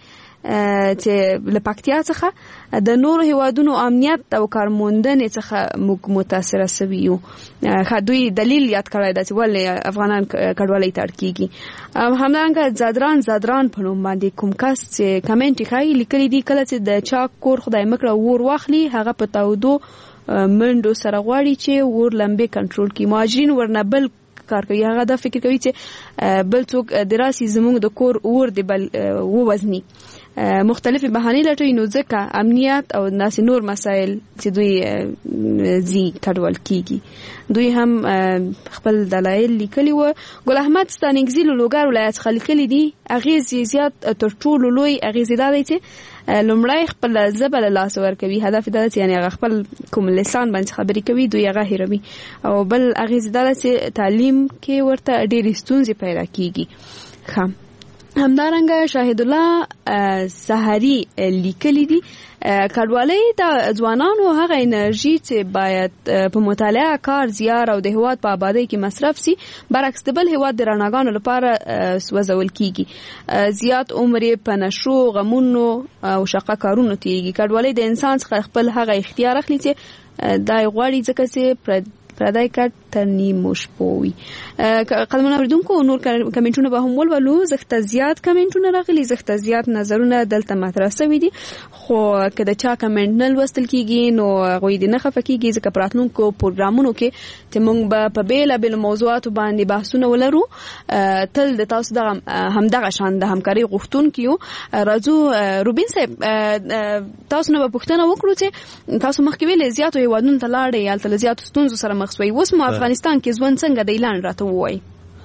چې لپاکتیا څخه د نور هیوادونو امنیت او کارموندنې څخه موږ متاثر شوي یو. دوی دلیل یاد کړی دا چې ولې افغانان کډوالۍ ته اړ کیږي. همدارنګه زادران په نوم باندې کوم کس چې کمنټ یې لیکلی دی کله چې د چا کور خدای مکړه ور واخلي هغه په تاودو منډو سره غواړي چې ور لمبه کنټرول کړي. مهاجرین ورنه بل کار کوي هغه دا فکر کوي چې بل څوک دراسي زموږ د کور ور دی بل ووزني مختلفې بهانې لټوي نو ځکه امنیت او ناس نور مسایل چې دوی زی کډوال کیږي. دوی هم خپل دلایل لیکلي و. ګل احمد ستانګزی لوګر ولایت خلکلی دي اغیز زیات تر ټولو لوی اغیز دا دی چې لومړی خپل زبل لاس ورکوي. هدف دا چې یعنی خپل کوم لسان باندې خبرې کوي دوی هغه هیروي او بل اغیز دا چې تعلیم کې ورته ډېر ستونزې پیدا کیږي. خام همدارنګه شاهد الله سحری لیکلی دي کډوالۍ د ځوانانو هغه انرژي چې باید په مطالعه کار زیار او د هیواد په آبادی کې مصرف سي برعکس د بل هیواد د رڼاګانو لپاره سوځول کیږي. زیات عمر په نشو غمونو او شقه کارونو تیریږي. کډوالۍ د انسان څخه خپل هغه اختیار اخلي چې دای غواړي ځکه چې پردای کټ ترنی مشپوي. قدمونه اوریدونکو نور کمنټونه به هم ولولو. زخته زیات کمنټونه راغلي زخته زیات نظرونه دلته مطرح شوي دي خو کله چا کمنټ نه لوستل کیږي نو غوي دي نه خفقيږي ځکه پراتلونکو پروګرامونو کې چې موږ به په بیل موضوعات باندې بحثونه ولرو. تل د تاسو د همدغه شان د همکاري غوښتونکو راځو. روبین صاحب تاسو نو پوښتنه وکړو چې تاسو مخکې ویل زیاتو هیوادونو ته لاړې یا تل زیاتو ستونزو سره مخ شوي. اوس ما افغانستان کې ژوند څنګه د اعلان راته وای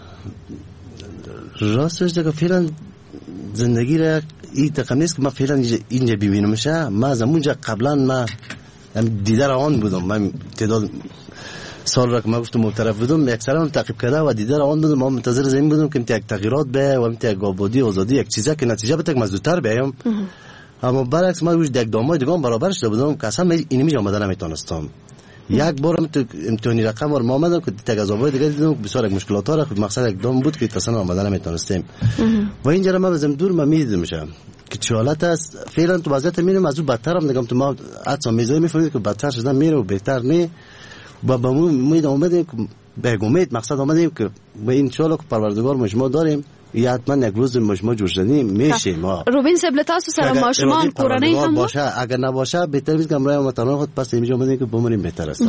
راستش دیگه فعلا زندگی را این تقریبا نیست که ما فعلا اینجا ببینمشه. ما زمونجا قبلا ما دیدار آن بودم. من تعداد سال را که ما گفتم معترف بودم اکثرا تعقیب کرده و دیدار آن بودم. ما منتظر زمین بودم که یک تغییرات به و یک آبادی آزادی یک چیزا که نتیجه بده که ما زودتر بیایم. اما برعکس ما یک دامای دیگه برابر شده بودم که اصلا اینمی آمدن نمیتونستم. یک بار امتحانی رقم وار ما آمدم که تگازابای دیگه دیدم بسیار یک مشکلات ها را خود مقصد یک دام بود که تصنع آمدن نمیتونستیم و اینجا را ما بزم دور ما میدیدم میشه که چه حالت است. فعلا تو وضعیت میرم از اون بدتر هم نگم تو ما حتی میزای میفهمید که بدتر شدن میره و بهتر نه و با امید آمدیم که به امید مقصد آمدیم که به این شالا که پروردگار مجموع داریم یا حتما یک روز مجموع جور شدنی میشه. ما روبین صاحب تاسو سره ماشومان کورنۍ هم باشه اگر نباشه بهتر است که امروز ما تنها خود پس اینجا اومدیم که بمونیم بهتر است.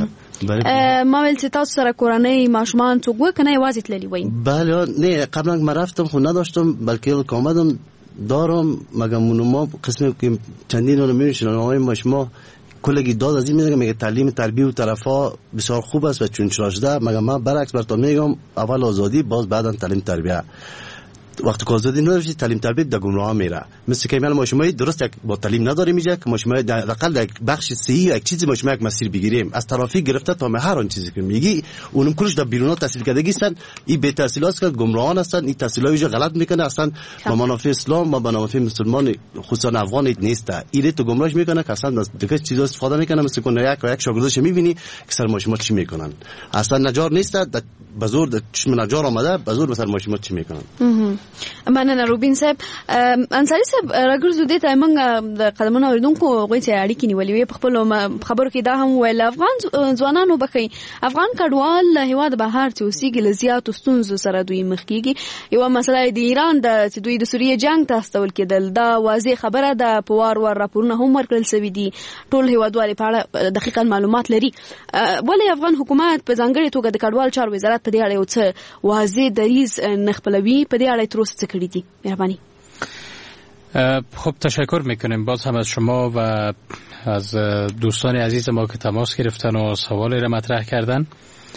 ما ول چې تاسو سره کورنۍ ماشومان څوک وکنه یوازې تللی وای؟ بله نه قبلا ما رفتم خو نداشتم بلکه آمدم دارم مگه ما قسمی که چندین رو میشنن آقای ماشما کلگی داد از این میگه میگه تعلیم تربیت و طرفا بسیار خوب است و چون شده مگه من برعکس براتون میگم اول آزادی باز بعدا تعلیم تربیت. وقتی که آزادی نداشتی تعلیم تربیت در گمراه میره. مثل که ما شما درست با تعلیم نداریم میگه که ما شما حداقل یک بخش صحیح یک چیزی ما شما یک مسیر بگیریم از ترافیک گرفته تا هر آن چیزی که میگی اونم کلش در بیرونات تحصیل کردگی هستن. این بی تحصیلات که گمراهان هستن. این تحصیلای غلط میکنه اصلا با منافع اسلام و با منافع مسلمان خصوصا افغان نیست. این تو گمراهش میکنه که اصلا دیگه چیزا استفاده میکنه. مثل که یک شاگردش میبینی که سر ماشما چی میکنن اصلا نجار نیست. بزرگ چشم نجار آمده بزرگ مثلا ماشما چی میکنن. مننه روبین صاحب. انصاری صاحب راګرځو دې ته موږ د قدمونو اوریدونکو غوښتي اړیکې نیولې وي په خپل خبرو کې دا هم ویل افغان ځوانانو بخي افغان کډوال له هیواد بهر چې اوسېږي له زیاتو ستونزو سره دوی مخ کیږي. یو مسله د ایران د چې دوی د سوریې جنگ ته استول کېدل دا واضح خبره ده. په وار راپورونه هم ورکړل شوي دي. ټول هیوادوالو په اړه دقیقاً معلومات لري. ولې افغان حکومت په ځانګړي توګه د کډوال چارو وزارت په دې اړه یو څه واضح دریځ نه خپلوي؟ په دې اړه تر اوسه څه کړی دي؟ مهرباني. خب تشکر میکنیم باز هم از شما و از دوستان عزیز ما که تماس گرفتن و سوالی را مطرح کردن.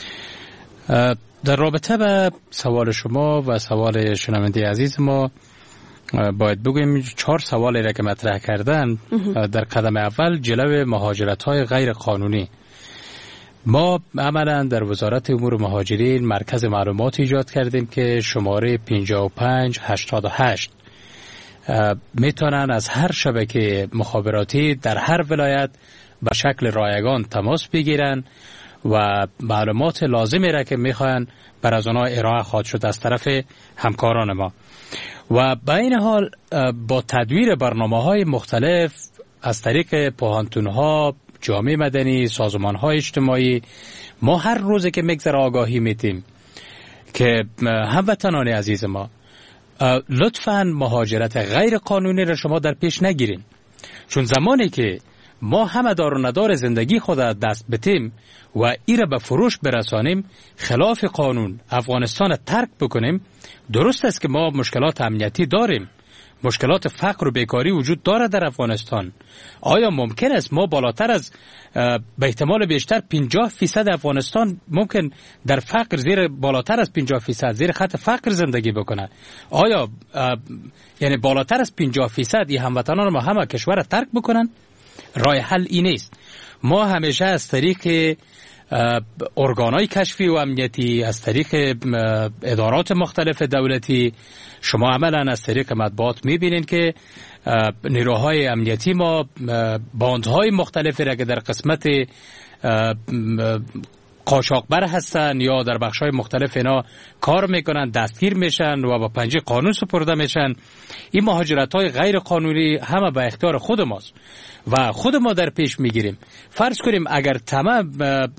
در رابطه با سوال شما و سوال شنونده عزیز ما باید بگویم 4 سوالی را که مطرح کردن. در قدم اول جلو مهاجرت‌های غیر قانونی. ما عملا در وزارت امور مهاجرین مرکز معلومات ایجاد کردیم که شماره 5588 میتونن از هر شبکه مخابراتی در هر ولایت به شکل رایگان تماس بگیرن و معلومات لازمی را که میخواین بر از آنها ارائه خواهد شد از طرف همکاران ما. و با این حال با تدویر برنامه‌های مختلف از طریق پوهنتون‌ها، جامعه مدنی، سازمان‌های اجتماعی ما هر روز که میگذره آگاهی میدیم که هموطنان عزیز ما لطفاً مهاجرت غیر قانونی را شما در پیش نگیرین، چون زمانی که ما همه دار و ندار زندگی خود دست بتیم و ای را به فروش برسانیم، خلاف قانون افغانستان ترک بکنیم، درست است که ما مشکلات امنیتی داریم، مشکلات فقر و بیکاری وجود داره در افغانستان. آیا ممکن است ما بالاتر از به احتمال بیشتر 50% افغانستان ممکن در فقر زیر بالاتر از 50% زیر خط فقر زندگی بکنه؟ آیا یعنی بالاتر از 50% این هموطنان ما همه کشور ترک بکنن؟ راه حل این است. ما همیشه از طریق ارگانهای کشفی و امنیتی، از طریق ادارات مختلف دولتی، شما عملا از طریق مطبوعات میبینین که نیروهای امنیتی ما باندهای مختلفی را که در قسمت قاچاقبر هستن یا در بخش‌های مختلف اینا کار میکنن دستگیر میشن و با پنجه قانون سپرده میشن. این مهاجرت‌های غیر قانونی همه به اختیار خود ماست و خود ما در پیش میگیریم. فرض کنیم اگر تمام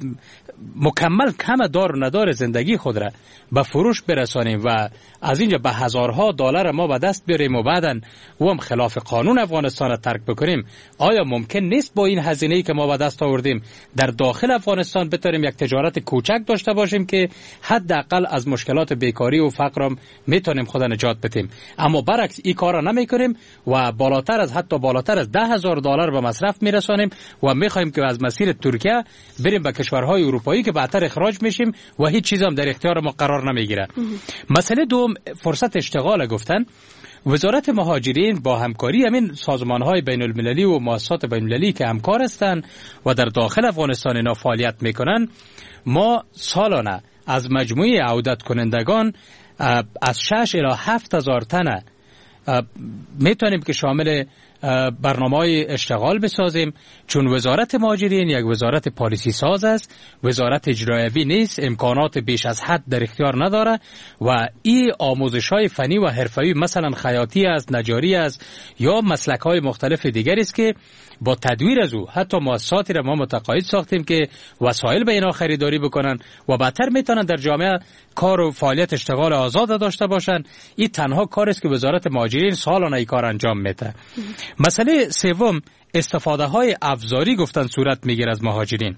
مکمل کم دار و ندار زندگی خود را به فروش برسانیم و از اینجا به هزارها دلار ما به دست بیاریم و بعدن و هم خلاف قانون افغانستان را ترک بکنیم، آیا ممکن نیست با این هزینه‌ای که ما به دست آوردیم در داخل افغانستان بتونیم یک تجارت کوچک داشته باشیم که حداقل از مشکلات بیکاری و فقر میتونیم خود نجات بدیم؟ اما برعکس این کارا نمیکنیم و بالاتر از حتی بالاتر از $10,000 به مصرف میرسانیم و میخوایم که از مسیر ترکیه بریم به کشورهای اروپایی که بعدتر اخراج میشیم و هیچ چیز هم در اختیار ما قرار نمیگیره. مسئله دوم فرصت اشتغال گفتن. وزارت مهاجرین با همکاری همین سازمان‌های بین‌المللی و مؤسسات بین‌المللی که همکار هستند و در داخل افغانستان اینا فعالیت میکنن، ما سالانه از مجموعه عودت کنندگان از 6 الی 7,000 تن میتونیم که شامل برنامه‌های اشتغال بسازیم، چون وزارت مهاجرین یک وزارت پالیسی ساز است، وزارت اجرایی نیست، امکانات بیش از حد در اختیار نداره و این آموزش‌های فنی و حرفه‌ای مثلا خیاطی است، نجاری است یا مسلک‌های مختلف دیگری است که با تدویر از او حتی مؤسساتی را ما متقاعد ساختیم که وسایل به اینا خریداری بکنن و بعدتر میتونن در جامعه کار و فعالیت اشتغال آزاد داشته باشن. این تنها کاری است که وزارت مهاجرین سالانه این کار انجام میده. مسئله سوم استفاده های ابزاری گفتن صورت میگیره از مهاجرین.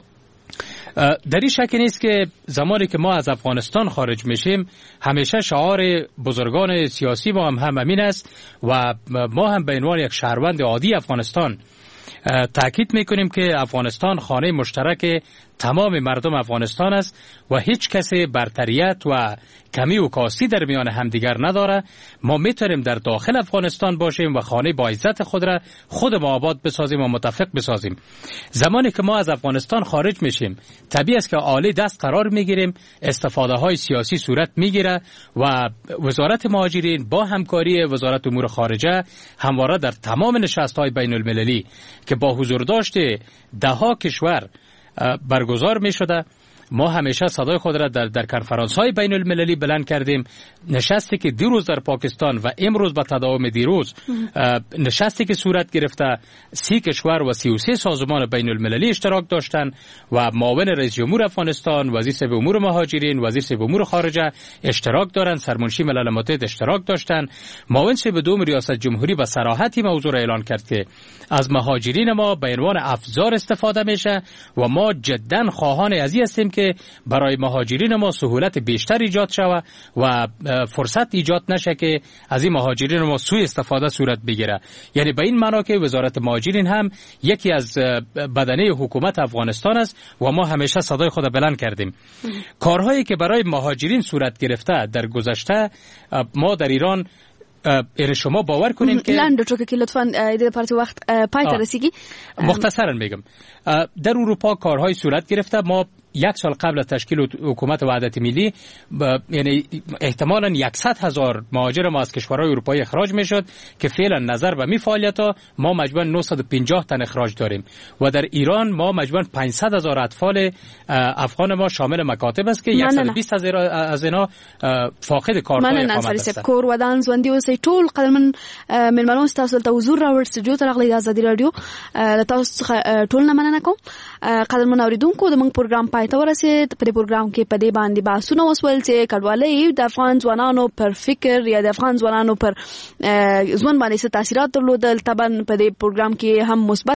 در این شک نیست که زمانی که ما از افغانستان خارج میشیم همیشه شعار بزرگان سیاسی ما هم همین است و ما هم به عنوان یک شهروند عادی افغانستان تاکید میکنیم که افغانستان خانه مشترک تمام مردم افغانستان است و هیچ کسی برتریت و کمی و کاستی در میان همدیگر نداره. ما میتونیم در داخل افغانستان باشیم و خانه با عزت خود را خود ما آباد بسازیم و متفق بسازیم. زمانی که ما از افغانستان خارج میشیم طبیعی است که عالی دست قرار میگیریم، استفاده های سیاسی صورت میگیره و وزارت مهاجرین با همکاری وزارت امور خارجه همواره در تمام نشست‌های بین المللی که با حضور داشته ده‌ها کشور برگزار می شده، ما همیشه صدای خود را در کنفرانس های بین المللی بلند کردیم. نشستی که دیروز در پاکستان و امروز به تداوم دیروز نشستی که صورت گرفته 30 کشور و 33 سازمان بین المللی اشتراک داشتن و معاون رئیس جمهور افغانستان، وزیر صاحب امور مهاجرین، وزیر صاحب امور خارجه اشتراک دارن، سرمنشی ملل متحد اشتراک داشتن. معاون صاحب دوم ریاست جمهوری به صراحتی موضوع را اعلان کرد که از مهاجرین ما به عنوان افزار استفاده میشه و ما جدا خواهان از این هستیم که که برای مهاجرین ما سهولت بیشتر ایجاد شود و فرصت ایجاد نشه که از این مهاجرین ما سوء استفاده صورت بگیره. یعنی به این معنا که وزارت مهاجرین هم یکی از بدنه حکومت افغانستان است و ما همیشه صدای خود بلند کردیم. کارهایی که برای مهاجرین صورت گرفته در گذشته ما در ایران، یعنی شما باور کنین که لاندو چوکه که لطفاً ایده پارتی وقت پای ترسیگی مختصرا میگم در اروپا کارهای صورت گرفته. ما 1 سال قبل از تشکیل حکومت وحدت ملی یعنی احتمالاً 100,000 مهاجر ما از کشورهای اروپایی اخراج میشد که فعلا نظر به می فعالیت‌ها ما مجموعاً 950 تن اخراج داریم و در ایران ما مجموعاً 500,000 اطفال افغان ما شامل مکاتب است که 120 از اینا فاقد کارهای اقامت هستند. کور ودان ژوندۍ اوسئ ټول قدرمن ملمنو تاسو ته حضور راوړ سټډیو ته راغلي د ازادي رادیو تاسو ټول نه مننه کوم. قدرمن اوریدونکو د موږ پروګرام پای ته ورسید. په دې پروګرام کې په دې باندې بحثونه وسول چې کډوالۍ د افغان ځوانانو پر فکر یا د افغان ځوانانو پر ژوند باندې څه تاثیرات درلودل. طبعا په دې پروګرام کې هم مثبت